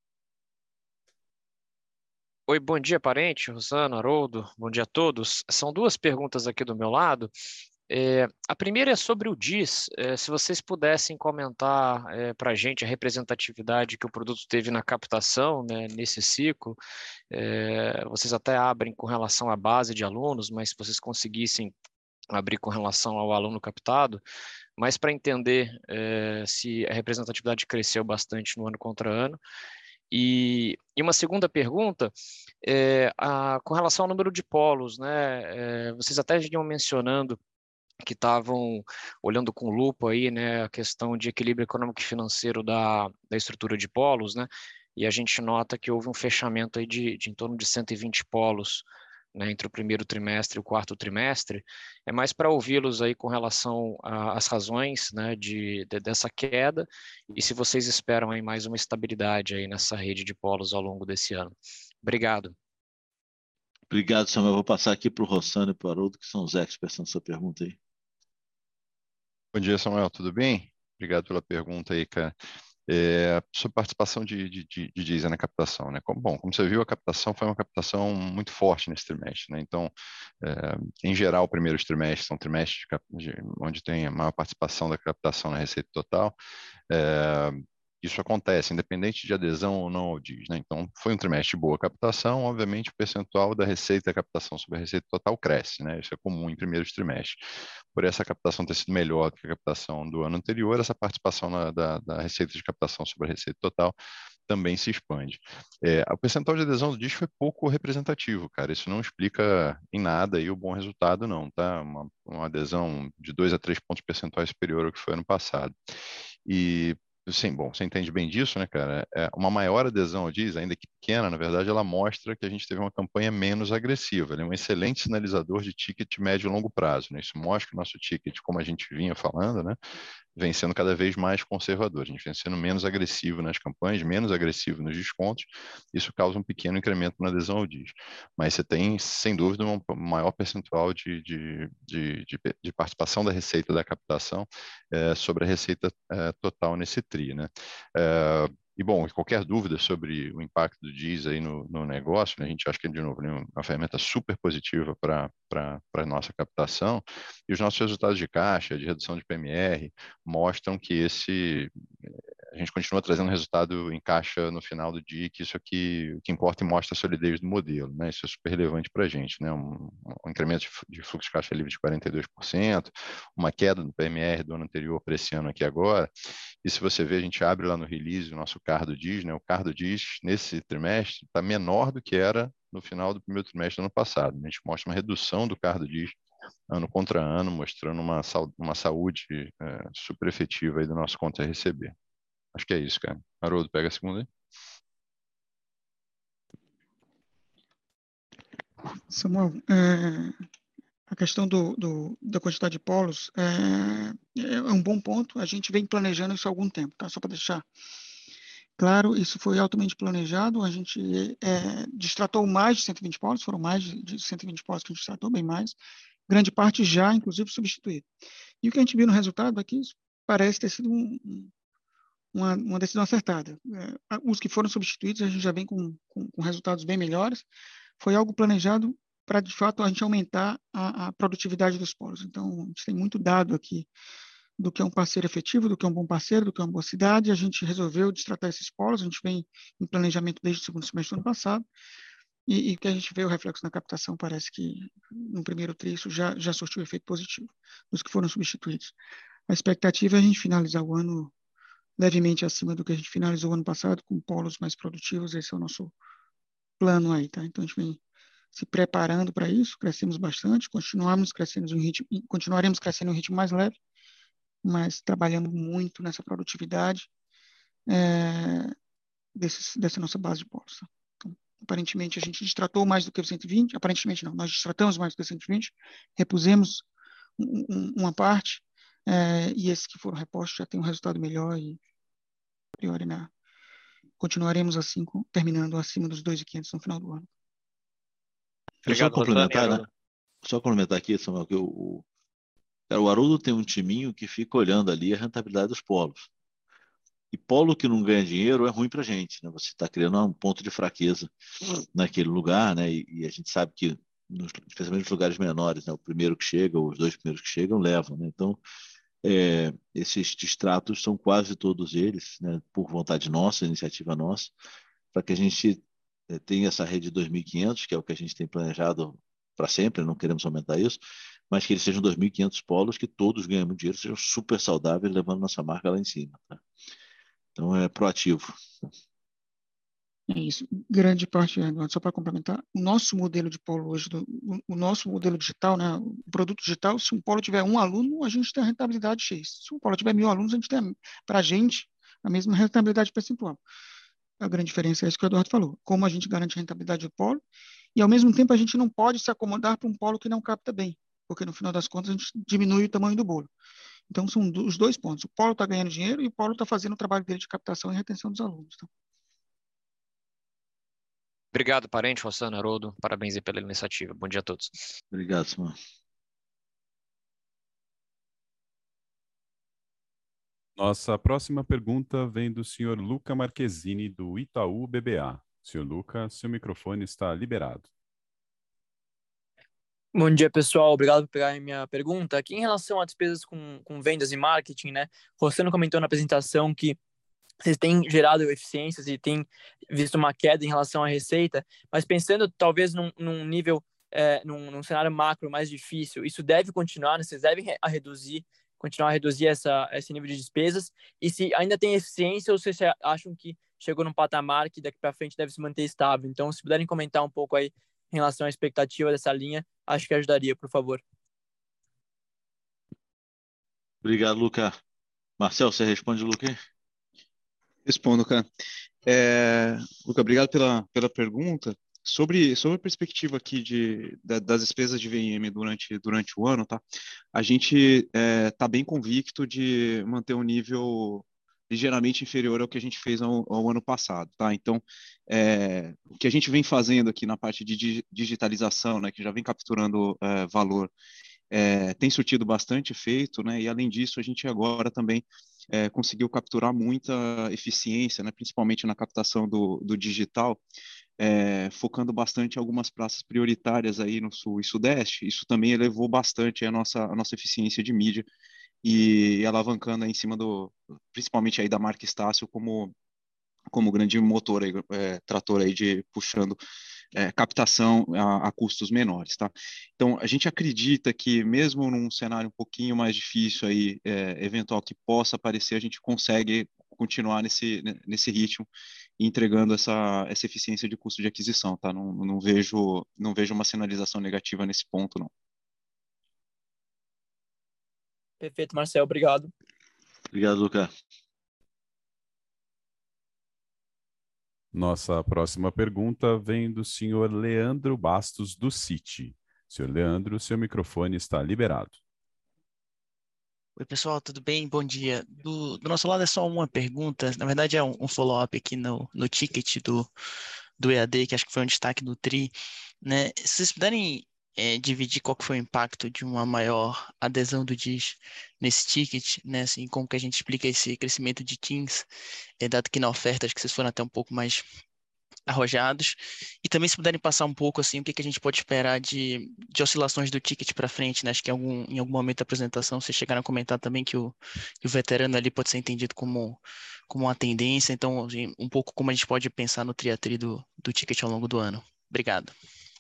Oi, bom dia, parente, Rosana, Haroldo, bom dia a todos. São duas perguntas aqui do meu lado. É, a primeira é sobre o D I S. É, se vocês pudessem comentar é, para a gente a representatividade que o produto teve na captação, né, nesse ciclo. É, vocês até abrem com relação à base de alunos, mas se vocês conseguissem abrir com relação ao aluno captado, mas para entender é, se a representatividade cresceu bastante no ano contra ano. E, e uma segunda pergunta, é, a, com relação ao número de polos, né, é, vocês até vinham mencionando que estavam olhando com lupa aí, né, a questão de equilíbrio econômico e financeiro da, da estrutura de polos, né, e a gente nota que houve um fechamento aí de, de em torno de cento e vinte polos, né, entre o primeiro trimestre e o quarto trimestre. É mais para ouvi-los aí com relação às razões, né, de, de, dessa queda e se vocês esperam aí mais uma estabilidade aí nessa rede de polos ao longo desse ano. Obrigado. Obrigado, Samuel. Vou passar aqui para o Rossano e para o Haroldo, que são os experts na sua pergunta aí. Bom dia, Samuel, tudo bem? Obrigado pela pergunta aí, cara. É, sobre participação de, de, de, de diesel na captação, né? Como, bom, como você viu, a captação foi uma captação muito forte nesse trimestre, né? Então, é, em geral, primeiros trimestres são trimestres de, de, onde tem a maior participação da captação na receita total. É, isso acontece, independente de adesão ou não ao D I S, né? Então, foi um trimestre de boa captação, obviamente o percentual da receita da captação sobre a receita total cresce, né? Isso é comum em primeiros trimestres. Por essa captação ter sido melhor do que a captação do ano anterior, essa participação na, da, da receita de captação sobre a receita total também se expande. É, o percentual de adesão do D I S foi pouco representativo, cara. Isso não explica em nada aí o bom resultado, não, tá? Uma, uma adesão de dois a três pontos percentuais superior ao que foi ano passado. E sim, bom, você entende bem disso, né, cara? É, uma maior adesão ao D I S, ainda que pequena, na verdade, ela mostra que a gente teve uma campanha menos agressiva. Ela é um excelente sinalizador de ticket médio e longo prazo, né? Isso mostra que o nosso ticket, como a gente vinha falando, né, vem sendo cada vez mais conservador. A gente vem sendo menos agressivo nas campanhas, menos agressivo nos descontos. Isso causa um pequeno incremento na adesão ao D I S. Mas você tem, sem dúvida, um maior percentual de, de, de, de, de participação da receita da captação é, sobre a receita é, total nesse tri, né? É, e, bom, qualquer dúvida sobre o impacto do D I S aí no, no negócio, né, a gente acha que, de novo, é uma ferramenta super positiva para a nossa captação, e os nossos resultados de caixa, de redução de P M R, mostram que esse a gente continua trazendo resultado em caixa no final do dia, que isso aqui o que importa e mostra a solidez do modelo, né? Isso é super relevante para a gente, né? Um, um incremento de fluxo de caixa livre de quarenta e dois por cento, uma queda no P M R do ano anterior para esse ano aqui agora. E se você ver, a gente abre lá no release o nosso C A R do D I S, né? O C A R do D I S nesse trimestre está menor do que era no final do primeiro trimestre do ano passado. A gente mostra uma redução do C A R do D I S ano contra ano, mostrando uma, uma saúde é, super efetiva aí do nosso conta a receber. Acho que é isso, cara. Haroldo, pega a segunda aí. Samuel, é, a questão do, do, da quantidade de polos é, é um bom ponto. A gente vem planejando isso há algum tempo, tá? Só para deixar claro, isso foi altamente planejado. A gente é, destratou mais de cento e vinte polos, foram mais de cento e vinte polos que a gente destratou, bem mais. Grande parte já, inclusive, substituído. E o que a gente viu no resultado aqui parece ter sido um, uma, uma decisão acertada. É, os que foram substituídos, a gente já vem com, com, com resultados bem melhores. Foi algo planejado para, de fato, a gente aumentar a, a produtividade dos polos. Então, a gente tem muito dado aqui do que é um parceiro efetivo, do que é um bom parceiro, do que é uma boa cidade. A gente resolveu destratar esses polos, a gente vem em planejamento desde o segundo semestre do ano passado, e, e que a gente vê o reflexo na captação, parece que no primeiro tri isso já, já surtiu efeito positivo dos que foram substituídos. A expectativa é a gente finalizar o ano levemente acima do que a gente finalizou o ano passado, com polos mais produtivos. Esse é o nosso plano aí, tá? Então a gente vem se preparando para isso, crescemos bastante, continuamos crescendo em um ritmo, continuaremos crescendo em um ritmo mais leve, mas trabalhando muito nessa produtividade é, desses, dessa nossa base de polos. Tá? Então, aparentemente a gente destratou mais do que o cento e vinte, aparentemente não, nós destratamos mais do que o cento e vinte, repusemos um, um, uma parte, é, e esses que foram repostos já têm um resultado melhor e, a priori, na, continuaremos assim, com, terminando acima dos dois mil e quinhentos no final do ano. Eu só Obrigado, Rosane e complementar, né? Haroldo. Só complementar aqui, Samuel, que o, o, cara, o Haroldo tem um timinho que fica olhando ali a rentabilidade dos polos. E polo que não ganha dinheiro é ruim para a gente, né? Você está criando um ponto de fraqueza naquele lugar, né? E, e a gente sabe que, nos, especialmente nos lugares menores, né? O primeiro que chega, ou os dois primeiros que chegam, levam, né? Então, é, esses distratos são quase todos eles, né? Por vontade nossa, iniciativa nossa, para que a gente é, tenha essa rede de dois mil e quinhentos, que é o que a gente tem planejado para sempre, não queremos aumentar isso, mas que eles sejam dois mil e quinhentos polos, que todos ganhem muito dinheiro, sejam super saudáveis, levando nossa marca lá em cima. Tá? Então, é proativo. É isso, grande parte, Eduardo, só para complementar, o nosso modelo de polo hoje, do, o, o nosso modelo digital, né, o produto digital, se um polo tiver um aluno, a gente tem a rentabilidade X. Se um polo tiver mil alunos, a gente tem, para a gente, a mesma rentabilidade percentual. A grande diferença é isso que o Eduardo falou, como a gente garante a rentabilidade do polo, e ao mesmo tempo a gente não pode se acomodar para um polo que não capta bem, porque no final das contas a gente diminui o tamanho do bolo. Então são os dois pontos, o polo está ganhando dinheiro e o polo está fazendo o trabalho dele de captação e retenção dos alunos. Tá? Obrigado, Parente, Rosane, Haroldo. Parabéns aí pela iniciativa. Bom dia a todos. Obrigado, Samuel. Nossa próxima pergunta vem do senhor Luca Marquezini, do Itaú B B A. senhor Luca, seu microfone está liberado. Bom dia, pessoal. Obrigado por pegar a minha pergunta. Aqui em relação a despesas com, com vendas e marketing, né? O Rossano comentou na apresentação que vocês têm gerado eficiências e têm visto uma queda em relação à receita, mas pensando talvez num, num nível, é, num, num cenário macro mais difícil, isso deve continuar, né? Vocês devem a reduzir, continuar a reduzir essa, esse nível de despesas, e se ainda tem eficiência ou se vocês acham que chegou num patamar que daqui para frente deve se manter estável. Então, se puderem comentar um pouco aí em relação à expectativa dessa linha, acho que ajudaria, por favor. Obrigado, Luca. Marcel, você responde, Luca? Respondo, cara. É, Luca, obrigado pela, pela pergunta. Sobre, sobre a perspectiva aqui de, da, das despesas de V I M durante, durante o ano, tá? A gente está é, tá bem convicto de manter um nível ligeiramente inferior ao que a gente fez ao, ao ano passado, tá? Então, é, o que a gente vem fazendo aqui na parte de digitalização, né, que já vem capturando é, valor, é, tem surtido bastante efeito, né? E além disso, a gente agora também é, conseguiu capturar muita eficiência, né? Principalmente na captação do, do digital, é, focando bastante em algumas praças prioritárias aí no sul e sudeste. Isso também elevou bastante a nossa, a nossa eficiência de mídia e, e alavancando aí em cima do, principalmente aí da marca Estácio como como grande motor aí, é, trator aí de puxando é, captação a, a custos menores, tá? Então, a gente acredita que mesmo num cenário um pouquinho mais difícil aí, é, eventual que possa aparecer, a gente consegue continuar nesse, nesse ritmo, entregando essa, essa eficiência de custo de aquisição, tá? Não, não vejo, não vejo uma sinalização negativa nesse ponto, não. Perfeito, Marcel, obrigado. Obrigado, Luca. Nossa próxima pergunta vem do senhor Leandro Bastos, do Citi. senhor Leandro, seu microfone está liberado. Oi, pessoal, tudo bem? Bom dia. Do, do nosso lado é só uma pergunta, na verdade é um, um follow-up aqui no, no ticket do, do E A D, que acho que foi um destaque do Tri, né? Se vocês puderem é, dividir qual que foi o impacto de uma maior adesão do D I S nesse ticket, né? Assim, como que a gente explica esse crescimento de Teams, é, dado que na oferta acho que vocês foram até um pouco mais arrojados. E também se puderem passar um pouco assim, o que que a gente pode esperar de, de oscilações do ticket para frente, né? Acho que em algum, em algum momento da apresentação vocês chegaram a comentar também que o, que o veterano ali pode ser entendido como, como uma tendência, então assim, um pouco como a gente pode pensar no triatri do, do ticket ao longo do ano. Obrigado.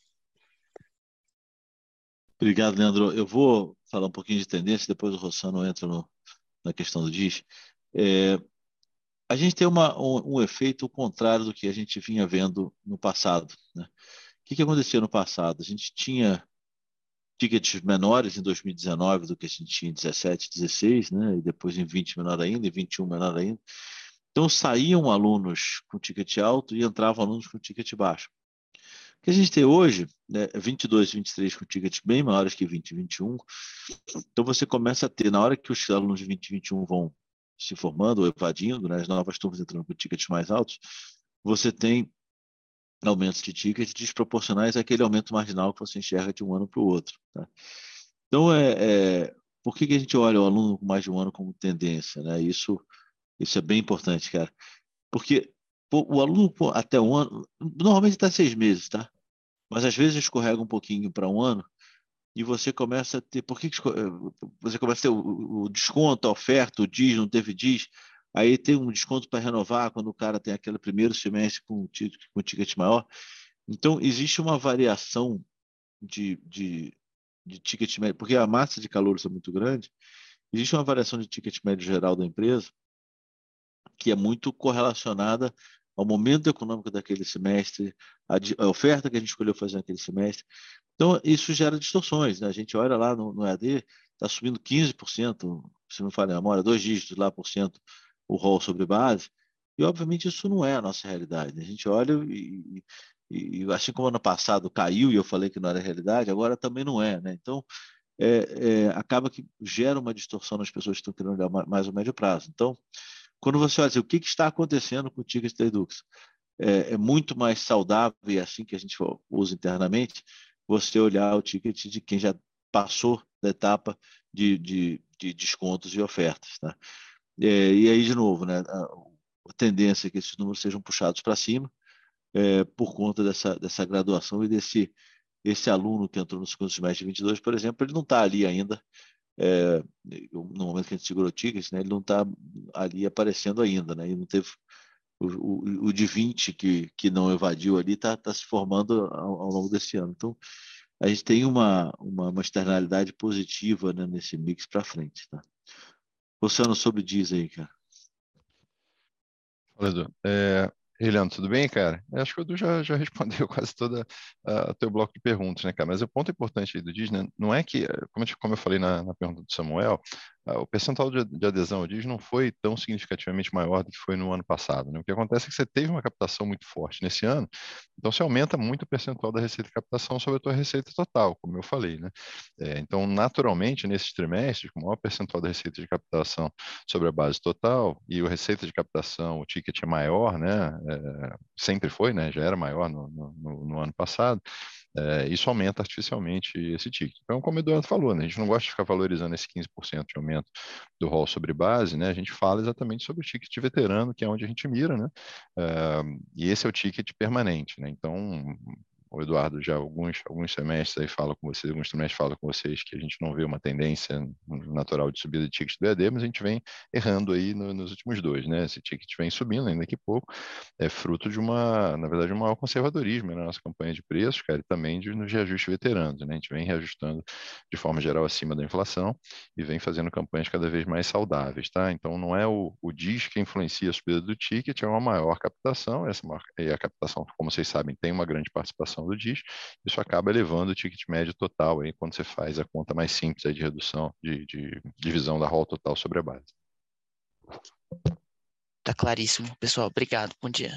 Obrigado, Leandro. Eu vou falar um pouquinho de tendência, depois o Rossano entra no, na questão do D I S. É, a gente tem uma, um, um efeito contrário do que a gente vinha vendo no passado, né? O que, que acontecia no passado? A gente tinha tickets menores em dois mil e dezenove do que a gente tinha em dezessete, dezesseis, né? E depois em vinte menor ainda, em vinte e um menor ainda. Então saíam alunos com ticket alto e entravam alunos com ticket baixo. O que a gente tem hoje, né, vinte e dois, vinte e três com tickets bem maiores que vinte e vinte e um. Então você começa a ter, na hora que os alunos de vinte e vinte e um vão se formando ou evadindo, né, as novas turmas entrando com tickets mais altos, você tem aumentos de tickets desproporcionais àquele aumento marginal que você enxerga de um ano para o outro. Tá? Então, é, é, por que, que a gente olha o aluno com mais de um ano como tendência? Né? Isso, isso é bem importante, cara. Porque pô, o aluno pô, até um ano, normalmente está seis meses, tá? Mas às vezes escorrega um pouquinho para um ano e você começa a ter. Por que, que esco- eh, você começa a ter o, o desconto, a oferta, o D I S, não teve D I S? Aí tem um desconto para renovar quando o cara tem aquele primeiro semestre com, ti- com ticket maior. Então, existe uma variação de, de, de ticket médio, porque a massa de calouros é muito grande, existe uma variação de ticket médio geral da empresa que é muito correlacionada ao momento econômico daquele semestre, a, di- a oferta que a gente escolheu fazer naquele semestre. Então, isso gera distorções, né? A gente olha lá no, no E A D, está subindo quinze por cento, se não falha a memória, dois dígitos lá por cento o rol sobre base, e obviamente isso não é a nossa realidade. A gente olha e, e, e assim como ano passado caiu e eu falei que não era realidade, agora também não é, né? Então, é, é, acaba que gera uma distorção nas pessoas que estão querendo olhar ma- mais o médio prazo. Então, quando você olha assim, o que, que está acontecendo com o ticket da Edux, é, é muito mais saudável, e é assim que a gente usa internamente, você olhar o ticket de quem já passou da etapa de, de, de descontos e ofertas. Tá? É, e aí, de novo, né, a, a tendência é que esses números sejam puxados para cima é, por conta dessa, dessa graduação e desse esse aluno que entrou no segundo semestre de vinte e dois, por exemplo, ele não está ali ainda, é, no momento que a gente segurou o ticket, né, ele não está ali aparecendo ainda, né, e não teve o, o, o de vinte que, que não evadiu ali está tá se formando ao, ao longo desse ano. Então, a gente tem uma, uma, uma externalidade positiva, né, nesse mix para frente. Tá? Luciano, sobre diz aí, cara. Fala, Edu. É, ei, Leandro, tudo bem, cara? Eu acho que o Edu já, já respondeu quase todo o teu bloco de perguntas, né, cara? Mas o ponto importante aí do D I S, né, não é que, como eu, como eu falei na, na pergunta do Samuel, ah, o percentual de, de adesão ao D I S não foi tão significativamente maior do que foi no ano passado, né? O que acontece é que você teve uma captação muito forte nesse ano, então você aumenta muito o percentual da receita de captação sobre a tua receita total, como eu falei, né? É, então, naturalmente, nesses trimestres, com o maior percentual da receita de captação sobre a base total e o receita de captação, o ticket é maior, né? É, sempre foi, né? Já era maior no, no, no ano passado. É, isso aumenta artificialmente esse ticket. Então, como o Eduardo falou, né? A gente não gosta de ficar valorizando esse quinze por cento de aumento do rol sobre base, né? A gente fala exatamente sobre o ticket veterano, que é onde a gente mira, né? É, e esse é o ticket permanente, né? Então, o Eduardo já alguns, alguns semestres aí fala com vocês, alguns trimestres fala com vocês que a gente não vê uma tendência natural de subida de ticket do E A D, mas a gente vem errando aí no, nos últimos dois, né? Esse ticket vem subindo ainda que pouco, é fruto de uma, na verdade, um maior conservadorismo na nossa campanha de preços, cara, e também de, nos reajustes veteranos, né? A gente vem reajustando de forma geral acima da inflação e vem fazendo campanhas cada vez mais saudáveis, tá? Então não é o, o D I S que influencia a subida do ticket, é uma maior captação, essa maior, e a captação, como vocês sabem, tem uma grande participação do D I S, isso acaba elevando o ticket médio total aí, quando você faz a conta mais simples aí de redução, de, de divisão da rol total sobre a base. Tá claríssimo, pessoal. Obrigado. Bom dia.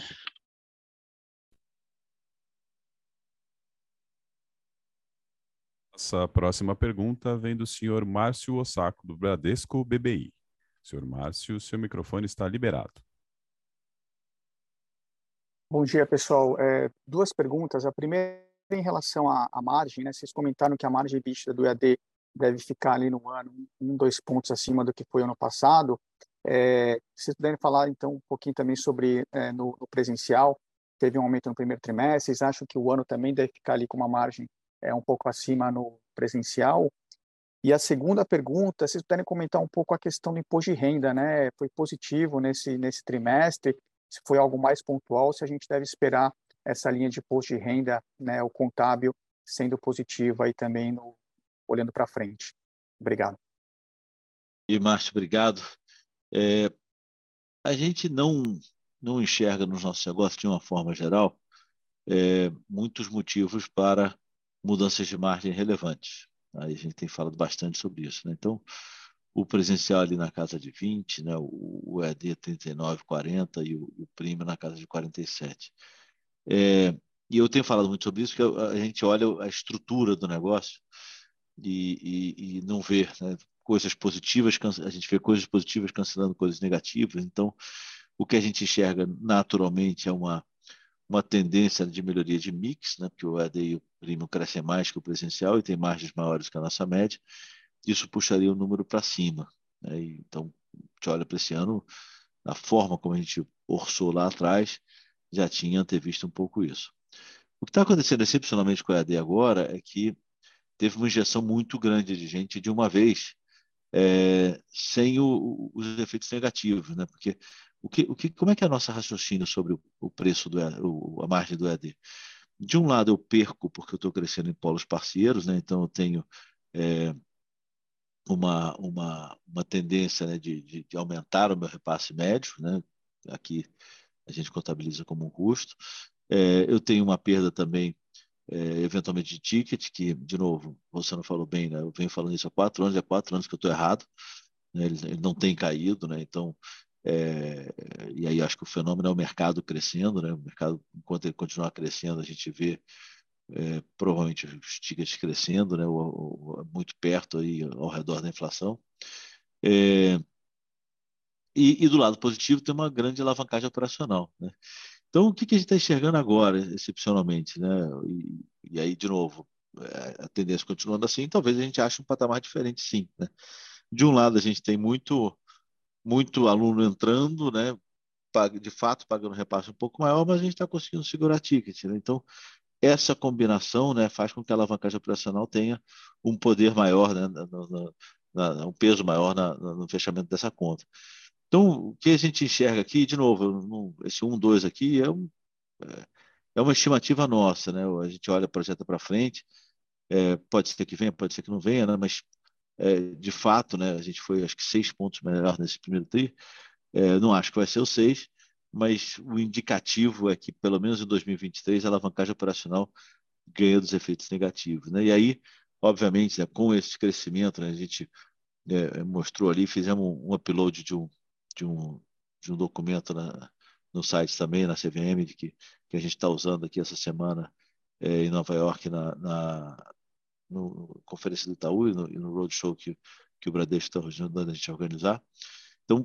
Nossa próxima pergunta vem do senhor Márcio Osako, do Bradesco B B I. Senhor Márcio, seu microfone está liberado. Bom dia, pessoal. É, duas perguntas. A primeira em relação à, à margem, né? Vocês comentaram que a margem EBITDA do E A D deve ficar ali no ano um, dois pontos acima do que foi ano passado. É, se vocês puderem falar, então, um pouquinho também sobre é, no, no presencial, teve um aumento no primeiro trimestre, vocês acham que o ano também deve ficar ali com uma margem é, um pouco acima no presencial? E a segunda pergunta, vocês puderem comentar um pouco a questão do imposto de renda, né? Foi positivo nesse, nesse trimestre, se foi algo mais pontual, se a gente deve esperar essa linha de imposto de renda, né, o contábil, sendo positivo aí também, no, olhando para frente. Obrigado. E, Márcio, obrigado. É, a gente não, não enxerga nos nossos negócios, de uma forma geral, é, muitos motivos para mudanças de margem relevantes. Aí a gente tem falado bastante sobre isso, né? Então, o presencial ali na casa de vinte, né? o, o E A D trinta e nove, quarenta e o, o Prime na casa de quarenta e sete. É, e eu tenho falado muito sobre isso, porque a, a gente olha a estrutura do negócio e, e, e não vê, né, coisas positivas, a gente vê coisas positivas cancelando coisas negativas. Então, o que a gente enxerga naturalmente é uma, uma tendência de melhoria de mix, né, porque o E A D e o Premium crescem mais que o presencial e tem margens maiores que a nossa média. Isso puxaria o número para cima, né? E, então, a gente olha para esse ano, a forma como a gente orçou lá atrás, já tinha antevisto um pouco isso. O que está acontecendo excepcionalmente com o E A D agora é que teve uma injeção muito grande de gente de uma vez, é, sem o, os efeitos negativos, né? Porque o que, o que, como é que é a nossa raciocínio sobre o, o preço do o, a margem do E A D? De um lado eu perco porque eu estou crescendo em polos parceiros, né? Então eu tenho é, uma, uma, uma tendência, né, de, de, de aumentar o meu repasse médio, né? Aqui a gente contabiliza como um custo. É, eu tenho uma perda também, é, eventualmente de ticket, que, de novo, você não falou bem, né? Eu venho falando isso há quatro anos, é quatro anos que eu estou errado, né? Ele, ele não tem caído, né? Então, é, e aí acho que o fenômeno é o mercado crescendo, né? O mercado, enquanto ele continuar crescendo, a gente vê é, provavelmente os tickets crescendo, né? O, o, muito perto aí ao redor da inflação. É, e, e do lado positivo tem uma grande alavancagem operacional, né? Então, o que, que a gente está enxergando agora, excepcionalmente, né? E, e aí, de novo, é, a tendência continuando assim, talvez a gente ache um patamar diferente, sim, né? De um lado, a gente tem muito, muito aluno entrando, né? De fato, pagando repasse um pouco maior, mas a gente está conseguindo segurar ticket, né? Então, essa combinação, né, faz com que a alavancagem operacional tenha um poder maior, né, no, no, na, um peso maior na, no fechamento dessa conta. Então, o que a gente enxerga aqui, de novo, esse um, dois aqui é, um, é uma estimativa nossa, né? A gente olha, projeta para frente, é, pode ser que venha, pode ser que não venha, né? Mas é, de fato, né, a gente foi acho que seis pontos melhor nesse primeiro tri. É, não acho que vai ser o seis, mas o indicativo é que, pelo menos em dois mil e vinte e três, a alavancagem operacional ganha dos efeitos negativos, né? E aí, obviamente, né, com esse crescimento, né, a gente é, mostrou ali, fizemos um upload de um, de um, de um documento na, no site também, na C V M, de que, que a gente está usando aqui essa semana é, em Nova York, na, na no Conferência do Itaú e no, e no Roadshow que, que o Bradesco está ajudando a gente a organizar. Então,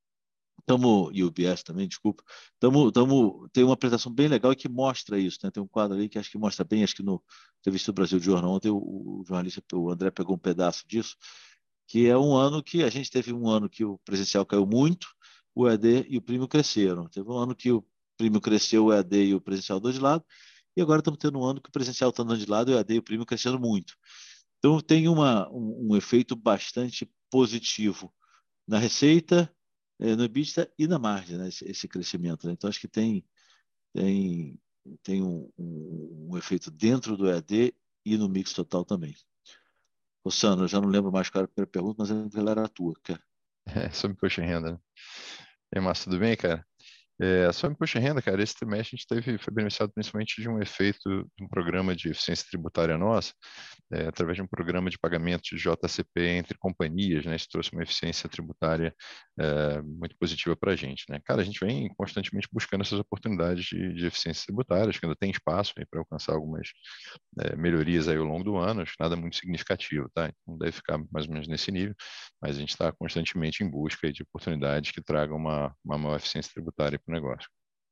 Tamo, e o B S também, desculpa. Tamo, tamo, tem uma apresentação bem legal que mostra isso, né? Tem um quadro ali que acho que mostra bem, acho que no Entrevista do Brasil de Jornal ontem, o, o jornalista, o André pegou um pedaço disso, que é um ano que a gente teve um ano que o presencial caiu muito, o E A D e o Prêmio cresceram. Teve um ano que o Prêmio cresceu, o E A D e o presencial andou de lado, e agora estamos tendo um ano que o presencial está andando de lado e o E A D e o Prêmio crescendo muito. Então tem uma, um, um efeito bastante positivo na receita, no EBITDA e na margem, né, esse, esse crescimento. Né? Então, acho que tem, tem, tem um, um, um efeito dentro do E A D e no mix total também. Rossano, eu já não lembro mais qual era a primeira pergunta, mas ela era a tua, cara. É, sobre imposto de renda, né? E aí, Márcio, tudo bem, cara? É, sobre imposto de renda, cara, esse trimestre a gente teve, foi beneficiado principalmente de um efeito de um programa de eficiência tributária nossa, é, através de um programa de pagamento de J C P entre companhias, né? Isso trouxe uma eficiência tributária é, muito positiva para a gente, né? Cara, a gente vem constantemente buscando essas oportunidades de, de eficiência tributária, acho que ainda tem espaço para alcançar algumas é, melhorias aí ao longo do ano, acho que nada muito significativo, tá? Então deve ficar mais ou menos nesse nível, mas a gente está constantemente em busca de oportunidades que tragam uma, uma maior eficiência tributária para o negócio.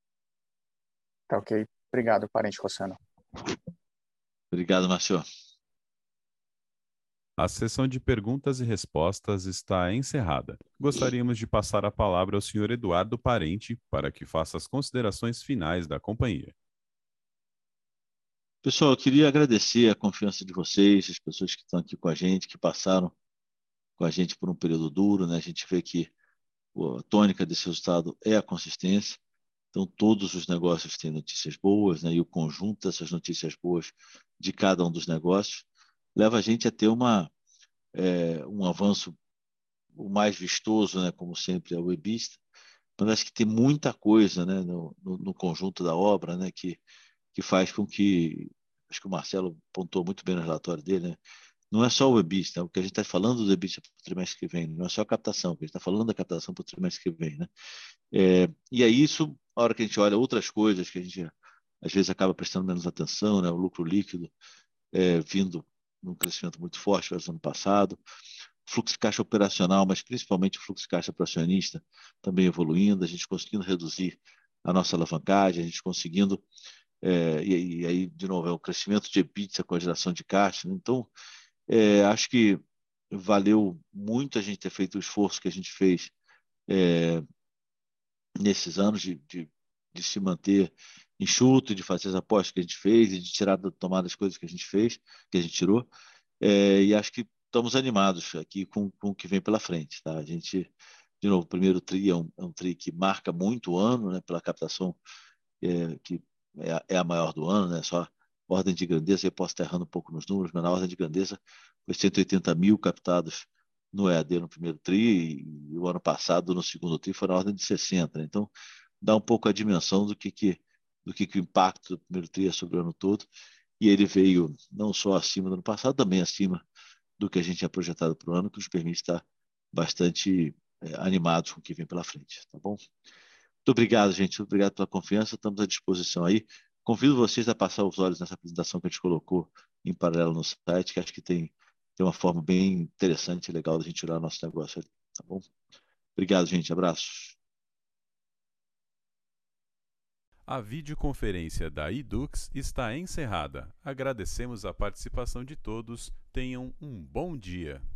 Tá ok. Obrigado, parente Rossano. Obrigado, Márcio. A sessão de perguntas e respostas está encerrada. Gostaríamos de passar a palavra ao senhor Eduardo Parente para que faça as considerações finais da companhia. Pessoal, eu queria agradecer a confiança de vocês, as pessoas que estão aqui com a gente, que passaram com a gente por um período duro, né? A gente vê que a tônica desse resultado é a consistência. Então, todos os negócios têm notícias boas, né? E o conjunto dessas notícias boas de cada um dos negócios leva a gente a ter uma, é, um avanço o mais vistoso, né? Como sempre, é o EBITDA. Mas acho que tem muita coisa, né? no, no, no conjunto da obra, né? Que, que faz com que, acho que o Marcelo pontuou muito bem no relatório dele, né? Não é só o EBITDA, né? O que a gente está falando do EBITDA para o trimestre que vem, não é só a captação, a gente está falando da captação para o trimestre que vem, né? É, e aí isso, a hora que a gente olha outras coisas que a gente às vezes acaba prestando menos atenção, né? O lucro líquido é, vindo num crescimento muito forte no ano passado, fluxo de caixa operacional, mas principalmente o fluxo de caixa para acionista também evoluindo, a gente conseguindo reduzir a nossa alavancagem, a gente conseguindo, é, e, e aí, de novo, é o crescimento de EBITDA com a geração de caixa, né? Então, é, acho que valeu muito a gente ter feito o esforço que a gente fez é, nesses anos de, de, de se manter enxuto, de fazer as apostas que a gente fez e de tirar da tomada as coisas que a gente fez, que a gente tirou. É, e acho que estamos animados aqui com, com o que vem pela frente. Tá? A gente, de novo, o primeiro tri é um, é um tri que marca muito o ano, né, pela captação é, que é a, é a maior do ano, né, só ordem de grandeza, eu posso estar errando um pouco nos números, mas na ordem de grandeza foi cento e oitenta mil captados no E A D no primeiro tri e, e o ano passado, no segundo tri, foi na ordem de sessenta. Né? Então, dá um pouco a dimensão do que, que, do que, que o impacto do primeiro tri é sobre o ano todo. E ele veio não só acima do ano passado, também acima do que a gente tinha projetado para o ano, que nos permite estar bastante é, animados com o que vem pela frente. Tá bom? Muito obrigado, gente. Muito obrigado pela confiança. Estamos à disposição aí. Convido vocês a passar os olhos nessa apresentação que a gente colocou em paralelo no site, que acho que tem, tem uma forma bem interessante e legal de a gente olhar o nosso negócio ali. Tá bom? Obrigado, gente. Abraços. A videoconferência da Edux está encerrada. Agradecemos a participação de todos. Tenham um bom dia.